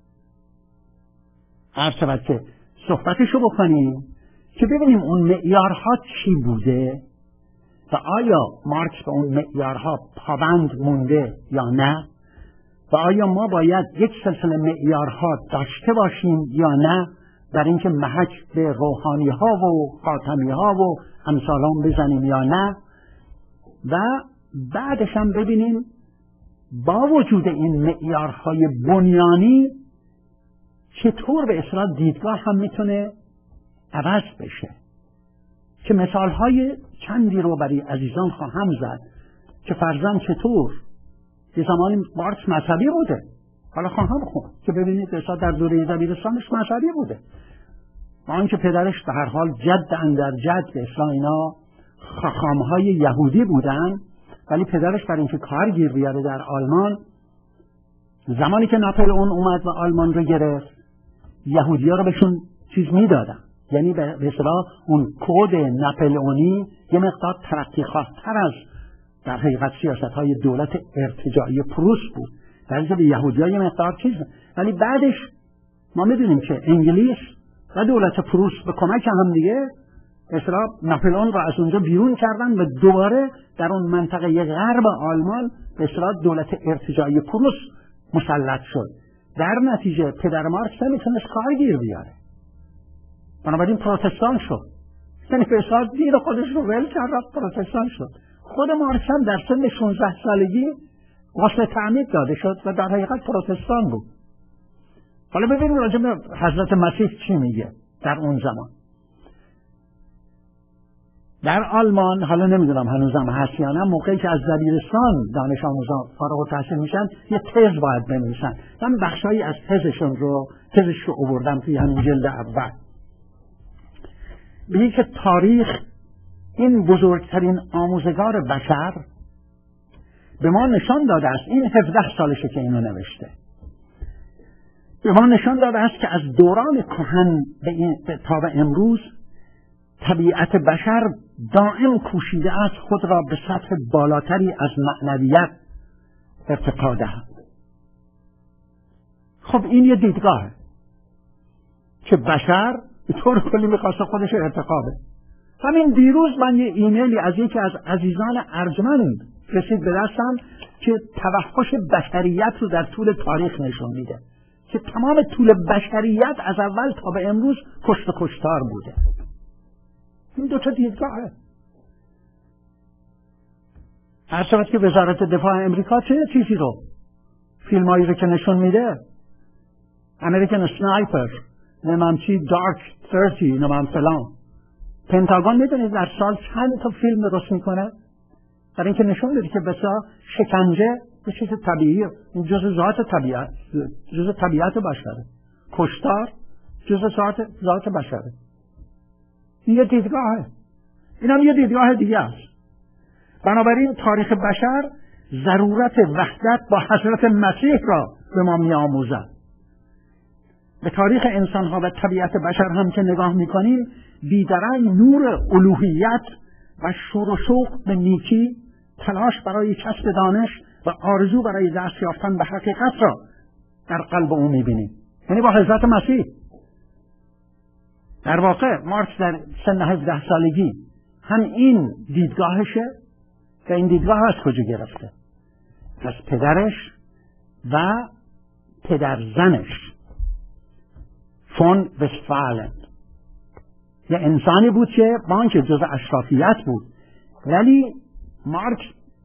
عرض شود که صحبتشو بکنیم که ببینیم اون معیارها چی بوده و آیا مارکس به اون معیارها پابند مونده یا نه و آیا ما باید یک سلسله معیارها داشته باشیم یا نه در اینکه محک به روحانی ها و خاتمی ها و امثالان بزنیم یا نه و بعدش هم ببینیم با وجود این معیارهای بنیانی چطور به اصطلاح دیدگاه هم میتونه عوض بشه که مثالهای چندی رو برای عزیزان خواهم زد که فرضاً چطور یه زمانی مارکس مذهبی بوده، حالا خواهم خوند که ببینید مثلا در دوره دبیرستانش مذهبی بوده با آنکه پدرش به هر حال جد اندر جد به اصطلاح اینا خاخامهای یهودی بودن، ولی پدرش برای اینکه کار گیر بیاره در آلمان زمانی که ناپلئون اومد و آلمان رو گرفت یهودی‌ها رو بهشون چیز میدادن، یعنی به اصطلاح اون کد ناپلئونی یه مقدار ترقی خواه‌تر از در حقیقت سیاست‌های دولت ارتجاعی پروس بود، در حالی که به یهودی‌ها یه مقدار چیز، ولی بعدش ما می‌دونیم که انگلیس و دولت پروس به کمک هم دیگه اصطلاح ناپلئون را از اونجا بیرون کردن و دوباره در اون منطقه غرب آلمان به اصطلاح دولت ارتجاعی پروس مسلط شد. در نتیجه پدر مارکس نمیتونست کار گیر بیاره، بنابراین پروتستان شد، یعنی به اصطلاح دین خودش رو ول کرد پروتستان شد. خود مارکس هم در سن شانزده سالگی غسل تعمید داده شد و در حقیقت پروتستان بود. حالا ببینیم راجع به حضرت مسیح چی میگه در اون زمان. در آلمان حالا نمیدونم هنوزم هست یا نه، موقعی که از دبیرستان دانش آموزان فارغ التحصیل میشن یه تز باید بنویسن. من بخشایی از تزشون رو تزش رو آوردم توی همین جلد اول. میگه که تاریخ این بزرگترین آموزگار بشر به ما نشان داده است، این هفده سالشه که اینو نوشته، به ما نشان داده است که از دوران کهن به این تا به امروز طبیعت بشر دائم کوشیده است خود را به سطح بالاتری از معنویت ارتقا دهد. خب این یه دیدگاهه که بشر به طور کلی میخواسته خودش ارتقا بده. همین دیروز من یه ایمیلی از یکی از عزیزان ارجمند رسید به دستم که توحش بشریت رو در طول تاریخ نشون میده که تمام طول بشریت از اول تا به امروز کشت و کشتار بوده. این دو تا دیدگاهه. هر شود که وزارت دفاع امریکا چه چیزی رو فیلمایی رو که نشون میده، امریکن سنایپر، نمام چی دارک ثلاثین، نمام فلان، پنتاگون میدونید در سال چند تا فیلم درست میکنه برای اینکه نشون بده که بسا شکنجه یه چیز طبیعیه، این جزء ذات طبیعت جزء طبیعت بشره، کشتار جزء ذات ذات بشره. این یه دیدگاهه، این هم یه دیدگاه دیگه است. بنابراین تاریخ بشر ضرورت وحدت با حضرت مسیح را به ما می آموزد. به تاریخ انسان ها و طبیعت بشر هم که نگاه می کنیم، بیدرنگ نور الوهیت و شور و شوق به نیکی، تلاش برای کسب دانش و آرزو برای دست یافتن به حقیقت را در قلب او می بینیم، یعنی با حضرت مسیح. در واقع مارکس در سن هفده سالگی هم این دیدگاهشه که این دیدگاه از کجا گرفته؟ از پدرش و پدر زنش فون وستفالن. یه انسانی بود که با آنکه جزء اشرافیت بود ولی مارکس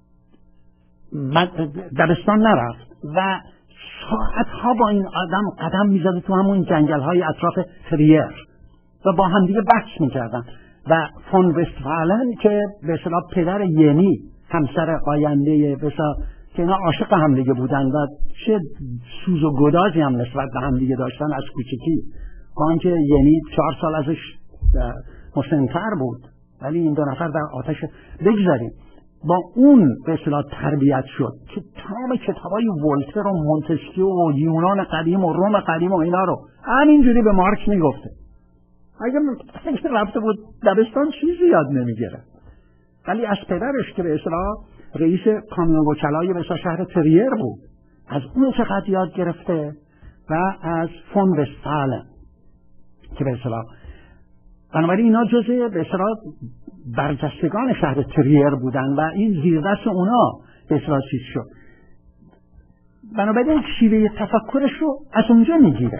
دبستان نرفت و ساعتها با این آدم قدم میزد تو همون جنگل های اطراف تریر و با هم دیگه بحث میکردن و فون وستفالن که به اصطلاح پدر ینی همسر آینده به اصطلاح که اینا عاشق هم دیگه بودن و چه سوز و گدازی هم نسبت به هم دیگه داشتن از کوچکی، با اینکه ینی چهار سال ازش مسن‌تر بود ولی این دو نفر در آتش بگذاریم. با اون به اصطلاح تربیت شد که تمام کتابای ولتر و مونتسکیو و یونان قدیم و روم قدیم و اینا رو همینجوری به مارکس میگفته. اگه اگه رفته بود دبستان چیزی یاد نمیگیره. ولی از پدرش که به اصطلاح رئیس کامیون وکلای به اصطلاح شهر تریر بود، از اون چقدر یاد گرفته و از فون وستفالن که به اصطلاح بنابراین اینا جزء به اصطلاح برجستگان شهر تریر بودن و این زیردست اونا به اصطلاح چیز شد. بنابراین شیوه تفکرش رو از اونجا میگیره.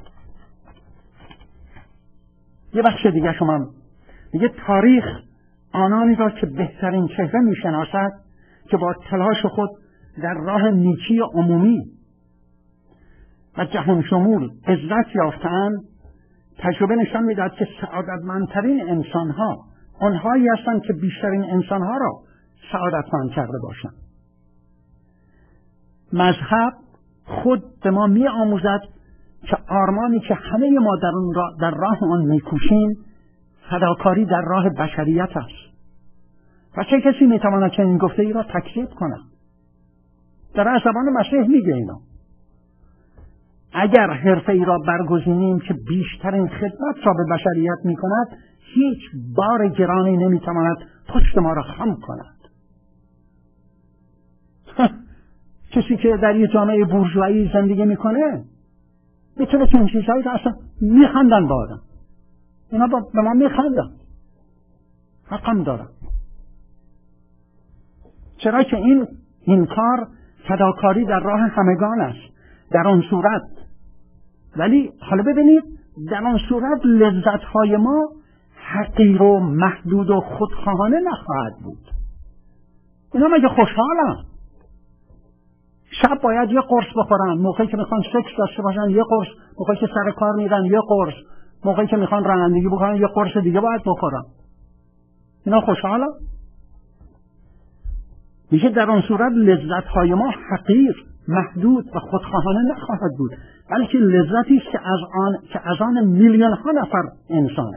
یه بخش دیگه شما میگه تاریخ آنانی را که بهترین چهره میشناسد که با تلاش خود در راه نیکی عمومی و جهان شمول عزت یافتند، تجربه نشان میدهد که سعادتمندترین انسانها آنهایی هستند که بیشترین انسانها را سعادتمند کرده باشند. مذهب خود به ما می آموزد که آرمانی که همه ما در, را در راه آن میکوشیم فداکاری در راه بشریت است و چه کسی میتواند که این گفته ای را تکذیب کند؟ در از زبان مسیح میگه اینا. اگر حرفه ای را برگزینیم که بیشترین خدمت را به بشریت میکند، هیچ بار گرانی نمیتواند پشت ما را خم کند. کسی که در یه جامعه بورژوایی زندگی میکنه میتونه که این چیزهایی را اصلا میخندن با آدم. اینا به ما میخندن، حقم دارن. چرا که این این کار فداکاری در راه همگان است. در آن صورت ولی حالا ببینید در آن صورت لذت‌های ما حقیر و محدود و خودخواهانه نخواهد بود. اینا مگه خوشحالن؟ شب باید یه قرص بخورن، موقعی که میخوان سکس داشته باشن یه قرص، موقعی که سر کار میرن یه قرص، موقعی که میخوان رانندگی بکنن یه قرص دیگه باید بخورن. اینا خوشحالن؟ میشه در آن صورت لذت‌های ما حقیر، محدود و خودخواهانه نخواهد بود، بلکه لذتی است که از آن که از آن میلیون ها نفر انسانه.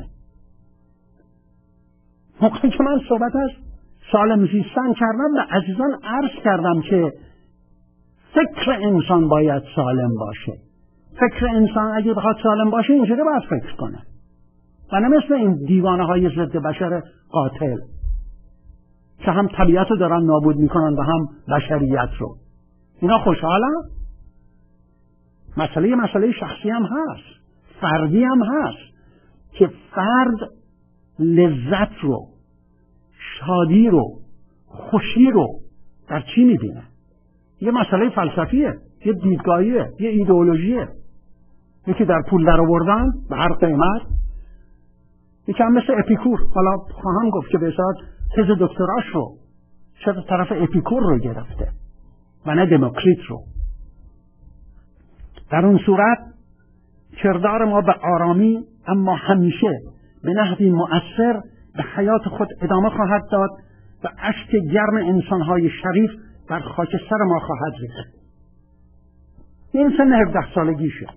موقعی که من صحبت از سالم زیستن کردم و عزیزان عرض کردم که فکر انسان باید سالم باشه. فکر انسان اگه بخواد سالم باشه اینجوری باید فکر کنه و نه مثل این دیوانه های ضد بشر قاتل که هم طبیعت رو دارن نابود میکنن و هم بشریت رو. اینا خوشحالن؟ مسئله مسئله شخصی هم هست، فردی هم هست که فرد لذت رو، شادی رو، خوشی رو در چی میبینه؟ یه مسئله فلسفیه، یه دیدگاهیه، یه ایدئولوژیه. یکی در پول در آوردن به هر قیمت، یکی هم مثل اپیکور. حالا خواهم گفت که به اصالت تز دکتراش رو چرا طرف اپیکور رو گرفته و نه دموکریت رو. در اون صورت کردار ما به آرامی اما همیشه به نحوی مؤثر به حیات خود ادامه خواهد داد و اشک گرم انسانهای شریف بر خاکستر ما خواهد ریخت. این سن هفده سالگیشه.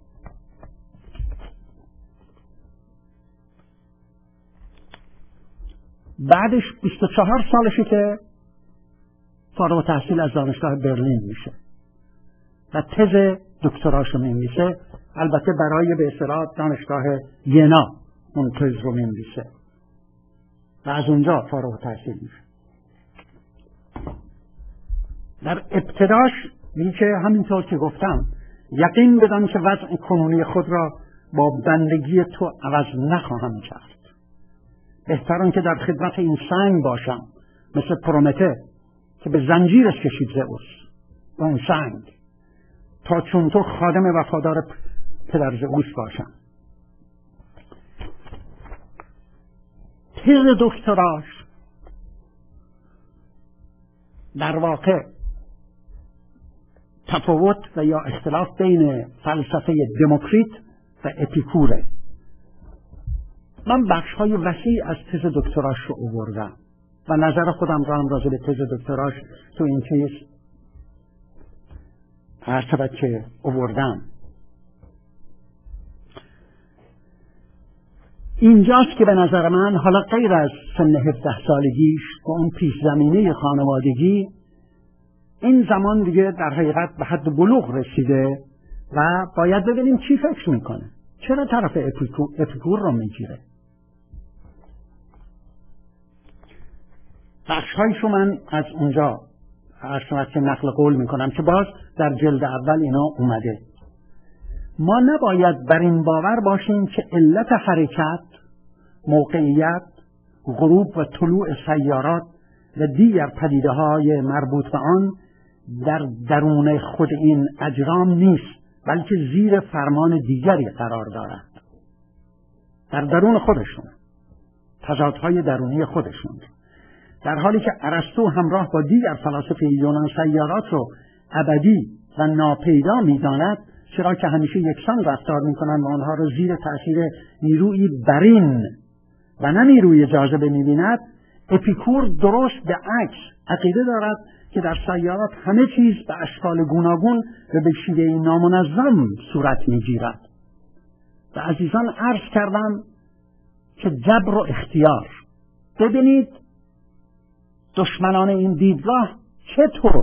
بعدش بیست و چهار سالشه که فارغ التحصیل از دانشگاه برلین میشه و تز دکتراشو می‌نویسه. البته برای به اصطلاح دانشگاه ینا اون تز رو می‌نویسه و از اونجا فارغ التحصیل میشه. در ابتداش میگه که همینطور که گفتم یقین بدان که وضع کنونی خود را با بندگی تو عوض نخواهم کرد. بهتران که در خدمت این سنگ باشم مثل پرومته که به زنجیرش کشید زئوس و اون سنگ، تا چون تو خادم وفادار پدر زئوس باشم. تز دکتراش در واقع تفاوت و یا اختلاف بین فلسفه دموکریت و اپیکوره. من بخش های وسیع از تز دکتراش رو آوردم و نظر خودم را هم راجع به تز دکتراش تو این چیز هر شبت که آوردم. اینجاست که به نظر من حالا غیر از سن هفده سالگیش و اون پیش زمینه خانوادگی، این زمان دیگه در حقیقت به حد بلوغ رسیده و باید ببینیم چی فکر میکنه، چرا طرف اپیکور, اپیکور رو میگیره. بخشهایشو من از اونجا عرض که نقل قول میکنم که باز در جلد اول اینا اومده. ما نباید بر این باور باشیم که علت حرکت، موقعیت، غروب و طلوع سیارات و دیگر پدیده های مربوط به آن در درون خود این اجرام نیست، بلکه زیر فرمان دیگری قرار دارد، در درون خودشون، تضادهای درونی خودشون. در حالی که ارسطو همراه با دیگر فلاسفه یونان سیارات رو ابدی و ناپیدا می‌داند، چرا که همیشه یکسان رفتار می‌کنند و آنها رو زیر تأثیر نیروی برین و نه نیروی جاذبه می‌بیند، اپیکور درست به عکس عقیده دارد که در سیارات همه چیز به اشکال گوناگون و به شیوه نامنظم صورت می‌گیرد. و عزیزان عرض کردم که جبر و اختیار، ببینید دشمنان این دیدگاه چطور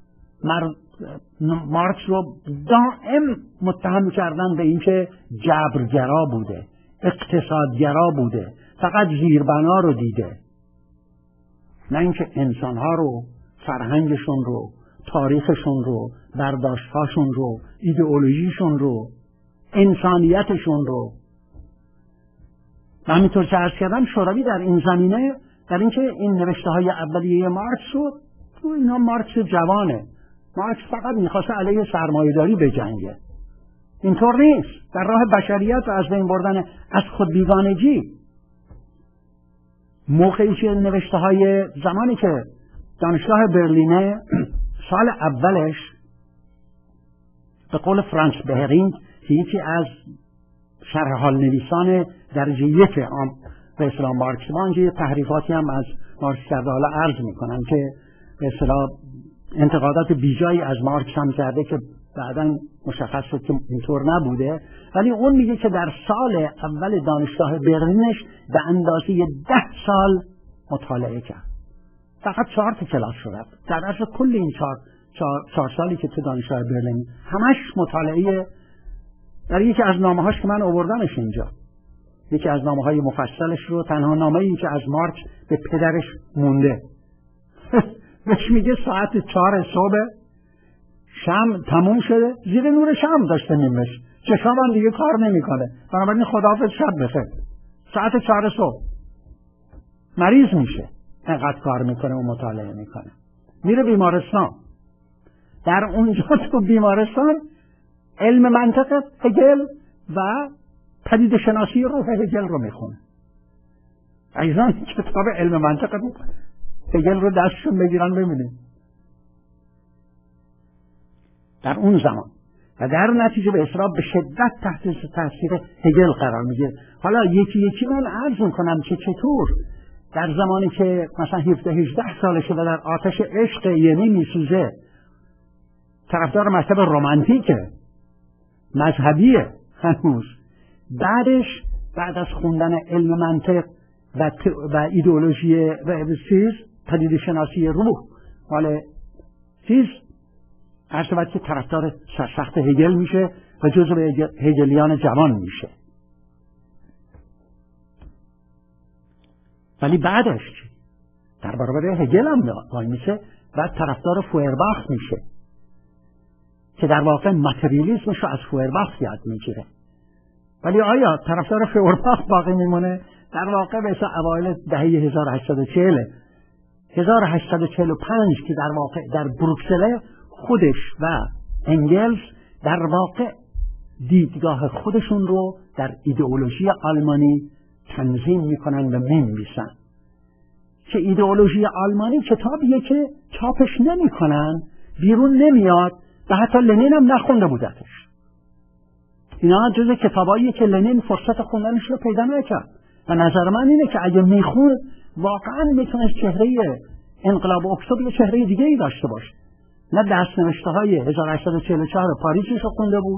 مارکس رو دائم متهم کردن به اینکه جبرگرا بوده، اقتصادگرا بوده، فقط زیربنا رو دیده، نه اینکه انسانها رو، فرهنگشون رو، تاریخشون رو، برداشتهاشون رو، ایدئولوژیشون رو، انسانیتشون رو. و همینطور که عرض کردم شوروی در این زمینه، در اینکه این نوشته های اولیه مارکس رو، تو اینا مارکس جوانه، مارکس فقط میخواسته علیه سرمایه‌داری بجنگه، اینطور نیست. در راه بشریت و از بین بردن از خود بیگانگی، موقعی که نوشته های زمانی که دانشگاه برلینه سال اولش به قول فرانس بهرینگ که یکی از شرح حال نویسان درجه یک به اصطلاح مارکس، ما اینجا یه تحریفاتی هم از مارکس کرده، حالا عرض میکنم که به اصطلاح انتقادات بیجایی از مارکس هم کرده که بعداً مشخص شد که اینطور نبوده، ولی اون میگه که در سال اول دانشگاه برلینش به اندازه ده سال مطالعه کرد، فقط چهار تا کلاس شد در اصل کل این چهار, چهار, چهار سالی که تو دانشگاه برلین همش مطالعه. در یکی از نامه‌هاش که من آوردمش اینجا، یکی از نامه‌های مفصلش رو، تنها نامه‌ای که از مارکس به پدرش مونده بهش میگه ساعت چهار صبح شم تموم شده، زیر نور شم داشته میمش، چشام هم دیگه کار نمیکنه، بنابراین خداحافظ، شب بخیر. ساعت چهار صبح مریض میشه، انقدر کار میکنه و مطالعه میکنه، میره بیمارستان. در اونجا تو بیمارستان علم منطق هگل و پدیده شناسی روح هگل رو میخونه. عزیزان کتاب علم منطق هگل رو دستشون بگیرن ببینید در اون زمان، و در نتیجه به اصطلاح به شدت تحت تاثیر هگل قرار میگیره. حالا یکی یکی من عرض میکنم که چطور در زمانی که مثلا هفده هجده سالشه و در آتش عشق یعنی میسوزه، طرفدار مذهب رمانتیکه، مذهبیه هنوز، بعدش بعد از خوندن علم منطق و, و ایدئولوژی و چیز پدیده شناسی روح مال چیز هر شود که طرفدار سرسخت هگل میشه و جزو هگلیان جوان میشه. ولی بعدش چی؟ در برابر هگل هم وای میشه و طرفدار فوئرباخ میشه که در واقع ماتریالیسمش رو از فوئرباخ یاد میگیره. ولی آیا طرفدار فوئرباخ باقی میمونه؟ در واقع به اوایل دهه هزار و هشتصد و چهل هزار و هشتصد و چهل و پنج که در واقع در بروکسل خودش و انگلز در واقع دیدگاه خودشون رو در ایدئولوژی آلمانی تنظیم میکنن و مینویسن که ایدئولوژی آلمانی کتابیه که چاپش نمیکنن، بیرون نمیاد و حتی لنین هم نخونده بودتش. اینا جز کتاباییه که لنین فرصت خوندنش رو پیدا نکرد و نظر من اینه که اگه میخون واقعا میتونه چهره انقلاب اکتبر یه چهره دیگه ای داشته باشه. نه دست نوشته های هزار و هشتصد و چهل و چهار پاریسش رو خونده بود،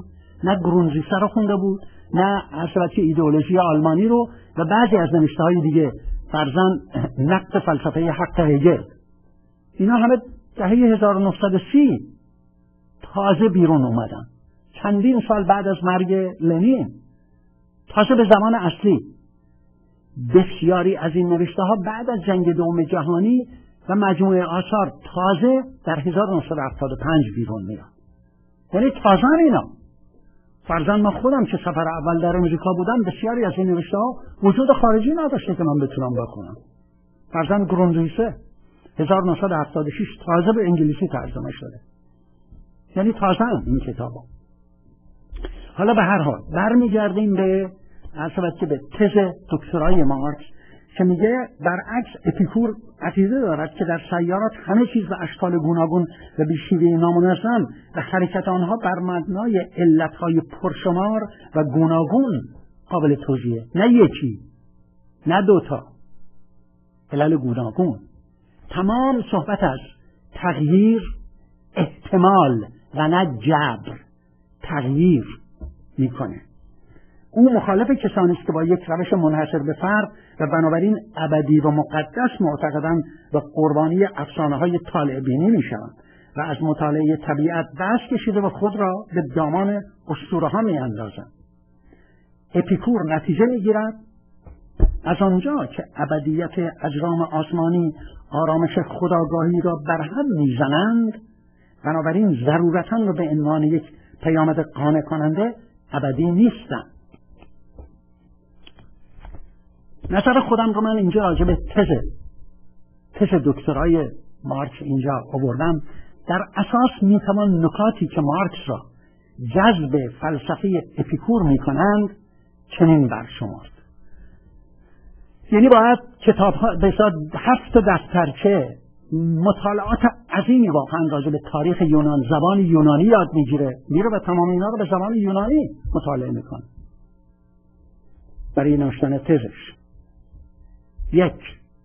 نه گرونزیسه رو خونده بود، نه اصلاً ایدئولوژی آلمانی رو و بعضی از نوشته‌های دیگه، فرضاً نقد فلسفه حق هگل. اینا همه دهه هزار و نهصد و سی تازه بیرون اومدن، چندین سال بعد از مرگ لنین، تازه به زمان اصلی. بسیاری از این نوشته ها بعد از جنگ دوم جهانی و مجموعه آثار تازه در هزار و نهصد و هفتاد و پنج بیرون میاد. یعنی تازه اینا. فرضاً من خودم که سفر اول در امریکا بودم، بسیاری از این نوشته ها وجود خارجی نداشته که من بتونم بخونم. فرضاً گرونزیسه هزار و نهصد و هفتاد و شش تازه به انگلیسی ترجمه شده. یعنی تازه این کتابا. حالا به هر حال برمیگردیم به اصلا به تز دکترای مارکس که میگه برعکس اپیکور عقیده دارد که در سیارات همه چیز به اشکال گوناگون و به شیوه نامنظم و حرکت آنها بر مبنای علتهای پرشمار و گوناگون قابل توجیه، نه یکی نه دوتا، علل گوناگون. تمام صحبت از تغییر، احتمال و نه جبر تغییر میکنه. او مخالف کسانی است که با یک روش منحصر به فرد و بنابراین ابدی و مقدس معتقدند و قربانی افسانه های طالع بینی میشوند و از مطالعه طبیعت دست کشیده و خود را به دامان اسطوره ها میاندازند. اپیکور نتیجه میگیرد از آنجا که ابدیت اجرام آسمانی آرامش خودآگاهی را برهم میزنند، بنابراین ضرورتاً را به عنوان یک پیامد قانع کننده ابدی نیستند. نظر خودم رو من اینجا راجع به تز تز دکترای مارکس اینجا آوردم. در اساس میتوان نکاتی که مارکس را جذب فلسفه اپیکور میکنند چنین برشمرد. یعنی باید کتاب ها به حساب هفت دفترچه مطالعات عظیمی واقعا راجع به تاریخ یونان، زبان یونانی یاد میگیره، میره و تمام اینا رو به زبان یونانی مطالعه میکنه برای نوشتن تزش. یک،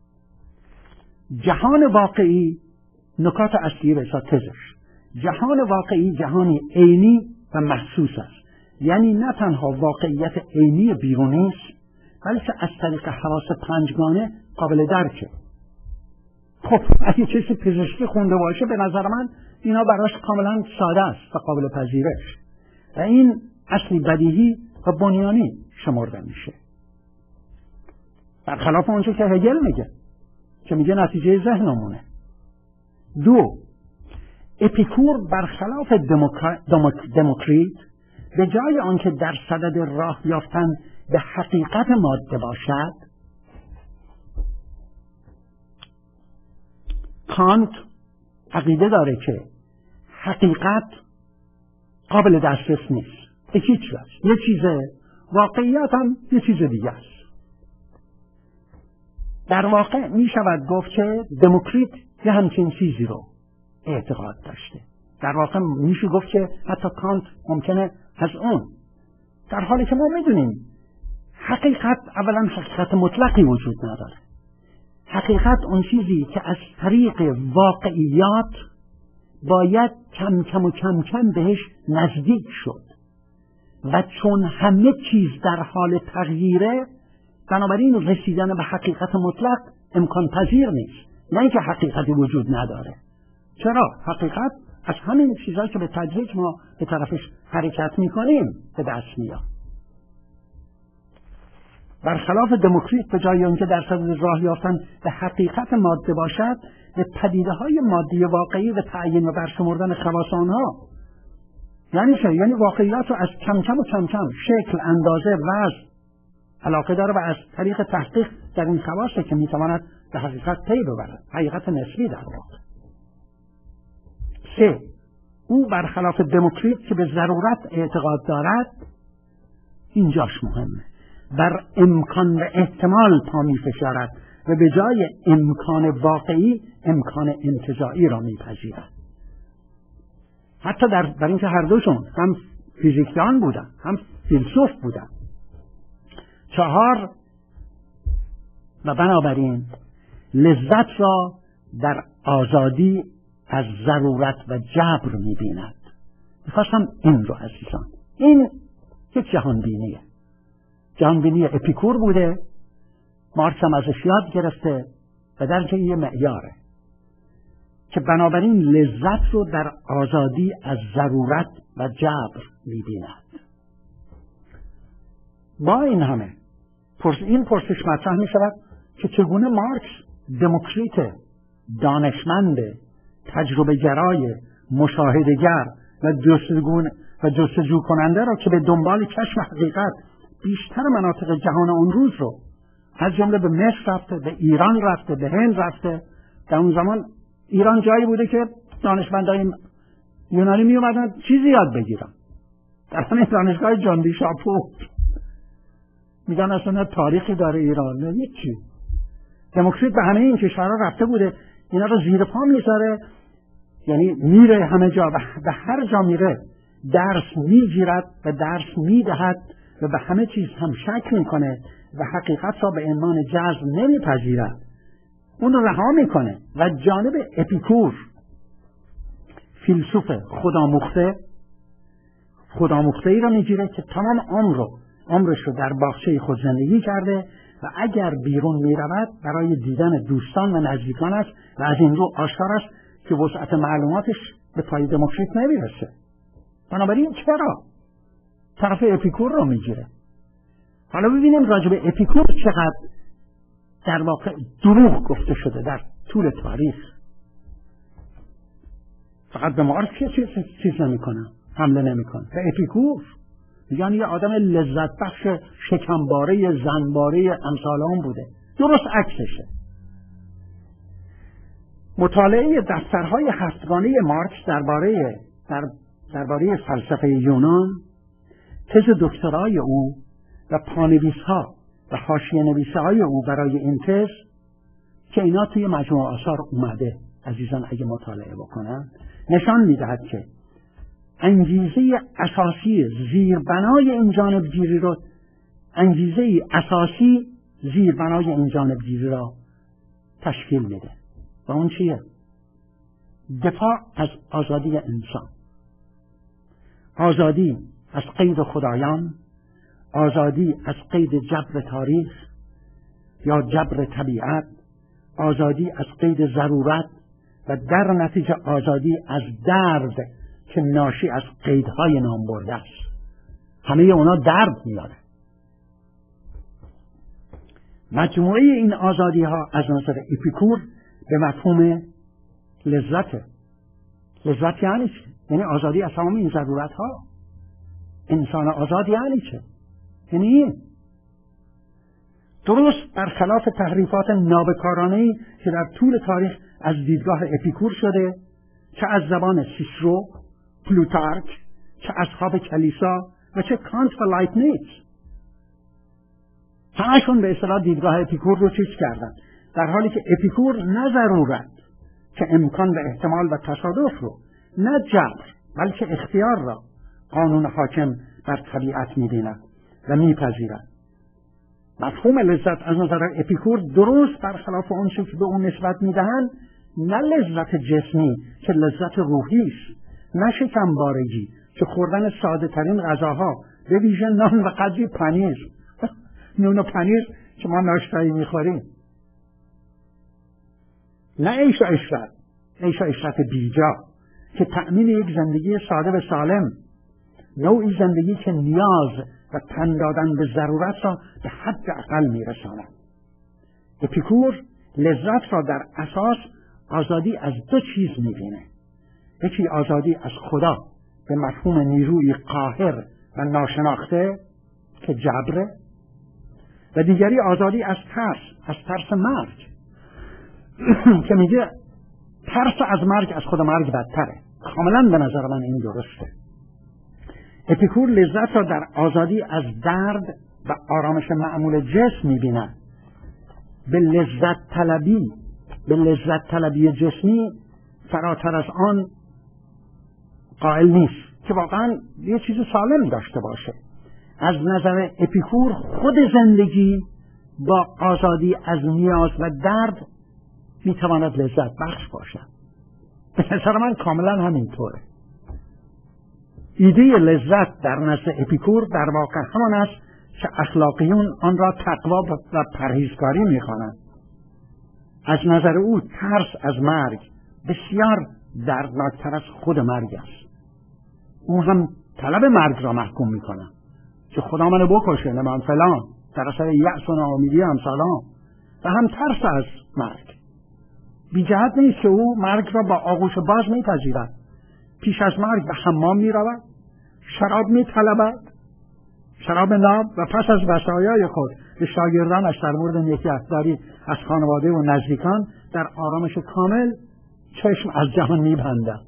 جهان واقعی، نکات اصلی به حساب تزش، جهان واقعی جهانی عینی و محسوس است. یعنی نه تنها واقعیت عینی بیرونی است، بلکه از طریق حواس پنجگانه قابل درکه. خب اگه کسی پزشکی خونده باشه به نظر من اینا براش کاملا ساده است و قابل پذیرش و این اصلی بدیهی و بنیانی شمرده میشه، برخلاف اونچه که هگل میگه که میگه نتیجه ذهنمونه. دو، اپیکور برخلاف دموکریت به جای آنکه در صدد راه یافتن به حقیقت ماده باشد، کانت عقیده داره که حقیقت قابل دسترس نیست، یکی چیز است، یه چیزه، واقعیت هم یه چیز دیگه است. در واقع می شود گفت که دموکریت یه همچین چیزی رو اعتقاد داشته. در واقع میشه گفت که حتی کانت ممکنه از اون، در حالی که ما میدونیم حقیقت اولا حقیقت مطلقی وجود نداره. حقیقت اون چیزی که از طریق واقعیات باید کم کم و کم کم بهش نزدیک شد و چون همه چیز در حال تغییره، بنابراین رسیدن به حقیقت مطلق امکان پذیر نیست. نه اینکه حقیقتی وجود نداره. چرا؟ حقیقت از همین چیزایی که به تدریج ما به طرفش حرکت میکنیم به دست میاد. برخلاف دموکریت به جای اونکه در صدد راه یافتن به حقیقت ماده باشد، به پدیده های مادی واقعی و تعیین و برشمردن خواص آنها. یعنی چه؟ یعنی واقعیات رو از کم کم و کم کم شکل، اندازه، وزن علاقه داره و از طریق تحقیق در این خواص که میتواند به حقیقت پی ببرد، حقیقت نسبی در واقع. سه، او برخلاف دموکریت که به ضرورت اعتقاد دارد، اینجاش مهمه، بر امکان و احتمال پا می فشارد و به جای امکان واقعی امکان انتزاعی را می پذیرد. حتی در, در اینکه هر دوشون هم فیزیکدان بودن هم فیلسوف بودن. چهار، و بنابراین لذت را در آزادی از ضرورت و جبر می بیند. میخواستم این رو عزیزان این یک جهانبینیه، جهانبینی اپیکور بوده، مارکس هم ازش یاد گرفته و در یه معیاره که بنابراین لذت رو در آزادی از ضرورت و جبر می‌بیند. با این همه پرس این پرسش مطرح می‌شود که چگونه مارکس دموکریت، دانشمند، تجربه گرای، مشاهده‌گر و جستجو و جستجو کننده را که به دنبال کشف حقیقت بیشتر مناطق جهان اون روز رو از جمله به مصر رفته، به ایران رفته، به هند رفته. در اون زمان ایران جایی بوده که دانشمندای یونانی می اومدن چیزی یاد بگیرن. در همین دانشگاه جان دی شاپو میگن اصلا تاریخی داره ایران، نه هیچی. دموکریت به همه این کشورها رفته بوده، اینا رو زیر پا میذاره، یعنی میره همه جا و به هر جا میره درس میگیرد و درس میدهد و به همه چیز هم شک میکنه و حقیقت را به عنوان جزم نمیپذیرد، اون رو رها میکنه و جانب اپیکور، فیلسوف خودآموخته خودآموخته ای را میگیره که تمام عمر رو عمرش رو در باغچه خود زندگی کرده و اگر بیرون میرود برای دیدن دوستان و نزدیکان است و از این رو آشکار است که وسعت معلوماتش به پای دموکریت نمیرسه. بنابراین چرا طرف اپیکور رو میگیره؟ حالا ببینیم راجع به اپیکور چقدر در واقع دروغ گفته شده در طول تاریخ. فقط به مارکس چیز چیز نمیکنه، حمله نمیکنه. به اپیکور یعنی یه آدم لذت بخش، شکمباره، زنباره امثال اون بوده. درست عکسشه. مطالعه دفترهای هفتگانه مارکس درباره در درباره فلسفه یونان، تز دکترای او و پانویس‌ها و حاشیه نویس‌های او برای این تز که اینا توی مجموعه آثار اومده، عزیزان اگه مطالعه بکنن، نشان میدهد که انگیزه اساسی زیربنای این جانبگیری رو انگیزه اساسی زیربنای این جانبگیری را تشکیل میده و اون چیه؟ دفاع از آزادی انسان، آزادی از قید خدایان، آزادی از قید جبر تاریخ یا جبر طبیعت، آزادی از قید ضرورت و در نتیجه آزادی از درد که ناشی از قیدهای نامبرده است. همه اونا درد میاره. مجموعه این آزادی ها از نظر اپیکور به مفهوم لذته. لذت یعنی چه؟ یعنی آزادی از تمام این ضرورت ها. انسان آزاد یعنی چه؟ یعنی این درست برخلاف تحریفات نابکارانه‌ای که در طول تاریخ از دیدگاه اپیکور شده، چه از زبان سیسرو، پلوتارک، چه اصحاب کلیسا و چه کانت و لایبنیتز، همشون به اصطلاح دیدگاه اپیکور رو چیز کردن، در حالی که اپیکور نه ضرورت که امکان و احتمال و تصادف رو، نه جبر بلکه اختیار را قانون حاکم بر طبیعت می‌بیند و میپذیرد. مفهوم لذت از نظر اپیکور درست برخلاف اون چیزی که به اون نسبت میدهند، نه لذت جسمی که لذت روحی است، نه شکمبارگی که خوردن ساده ترین غذاها، به ویژه نان و قدری پنیر نون و پنیر که ما ناشتایی میخوریم، نه عیش و عشرت، عیش و عشرت بیجا که تأمین یک زندگی ساده و سالم، نوعی زندگی که نیاز و تن دادن به ضرورت را به حد اقل میرساند. اپیکور لذت را در اساس آزادی از دو چیز میبینه. یکی آزادی از خدا به مفهوم نیروی قاهر و ناشناخته که جبره، و دیگری آزادی از ترس، از ترس مرگ که میگه ترس از مرگ از خود مرگ بدتره. کاملا به نظر من این درسته. اپیکور لذت را در آزادی از درد و آرامش معمول جسم می‌بیند. به لذت طلبی به لذت طلبی جسمی فراتر از آن قائل نیست که واقعا یه چیز سالم داشته باشه. از نظر اپیکور خود زندگی با آزادی از نیاز و درد میتواند لذت بخش باشد. به نظر من کاملا همینطوره. ایده لذت در نزد اپیکور در واقع همان است که اخلاقیون آن را تقوا و پرهیزکاری می‌خوانند. از نظر او ترس از مرگ بسیار دردناکتر از خود مرگ است. او هم طلب مرگ را محکوم می‌کند که خدا منو بکشه، من فلان، در اثر یأس و ناامیدی امثالان، و هم ترس از مرگ. بی جهت نیست که او مرگ را با آغوش باز می‌پذیرد. پیش از مرگ به حمام می‌رود، شراب می‌طلبد، شراب ناب، و پس از وصایای خود به شاگردانش در مورد نگهداری از خانواده و نزدیکان در آرامش کامل چشم از جهان می‌بندد.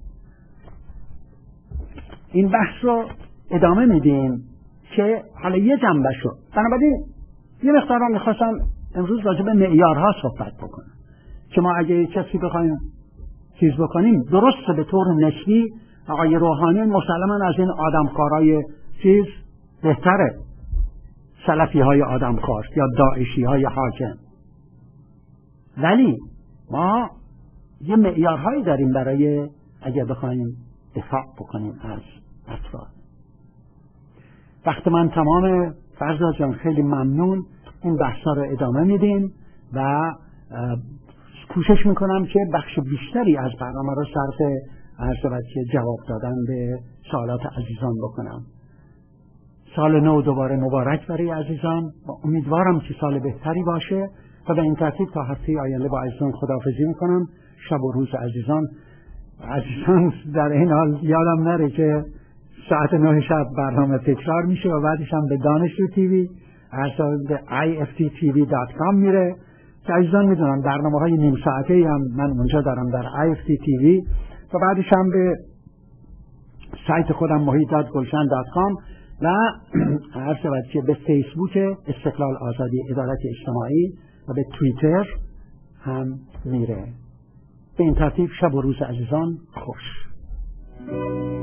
این بحث رو ادامه میدیم که حالا یه جنبه شد. بنابراین یه مقدار میخواستم امروز راجع به معیارها صحبت بکنم که ما اگه کسی بخوایم چیز بکنیم، درسته به طور نسبی آقای روحانی مسلماً از این آدمخوارای چیز بهتره، سلفی های آدمخوار یا داعشی های حاکم، ولی ما یه معیارهایی داریم برای اگه بخوایم دفاع بکنیم از افراد. وقتی من تمام فرزاد جان خیلی ممنون، این بحثا رو ادامه میدیم و کوشش میکنم که بخش بیشتری از برنامه رو صرف عرض که جواب دادن به سوالات عزیزان بکنم. سال نو دوباره مبارک برای عزیزان و امیدوارم که سال بهتری باشه و به این ترتیب تا هفته آینده با عزیزان خداحافظی میکنم. شب و روز عزیزان عزیزان در این حال یادم نره که ساعت نه شب برنامه تکرار میشه و بعدش هم به دانشجو تیوی ارسال به آی اف تی تی وی دات کام میره که عزیزان میدونن برنامه های نیم ساعته هم من اونجا دارم در آی اف تی تی وی و بعدش هم به سایت خودم محیط دات گلشن دات کام و ارسال که به فیسبوک استقلال آزادی عدالت اجتماعی و به توییتر هم میره. به این ترتیب شب و روز عزیزان خوش.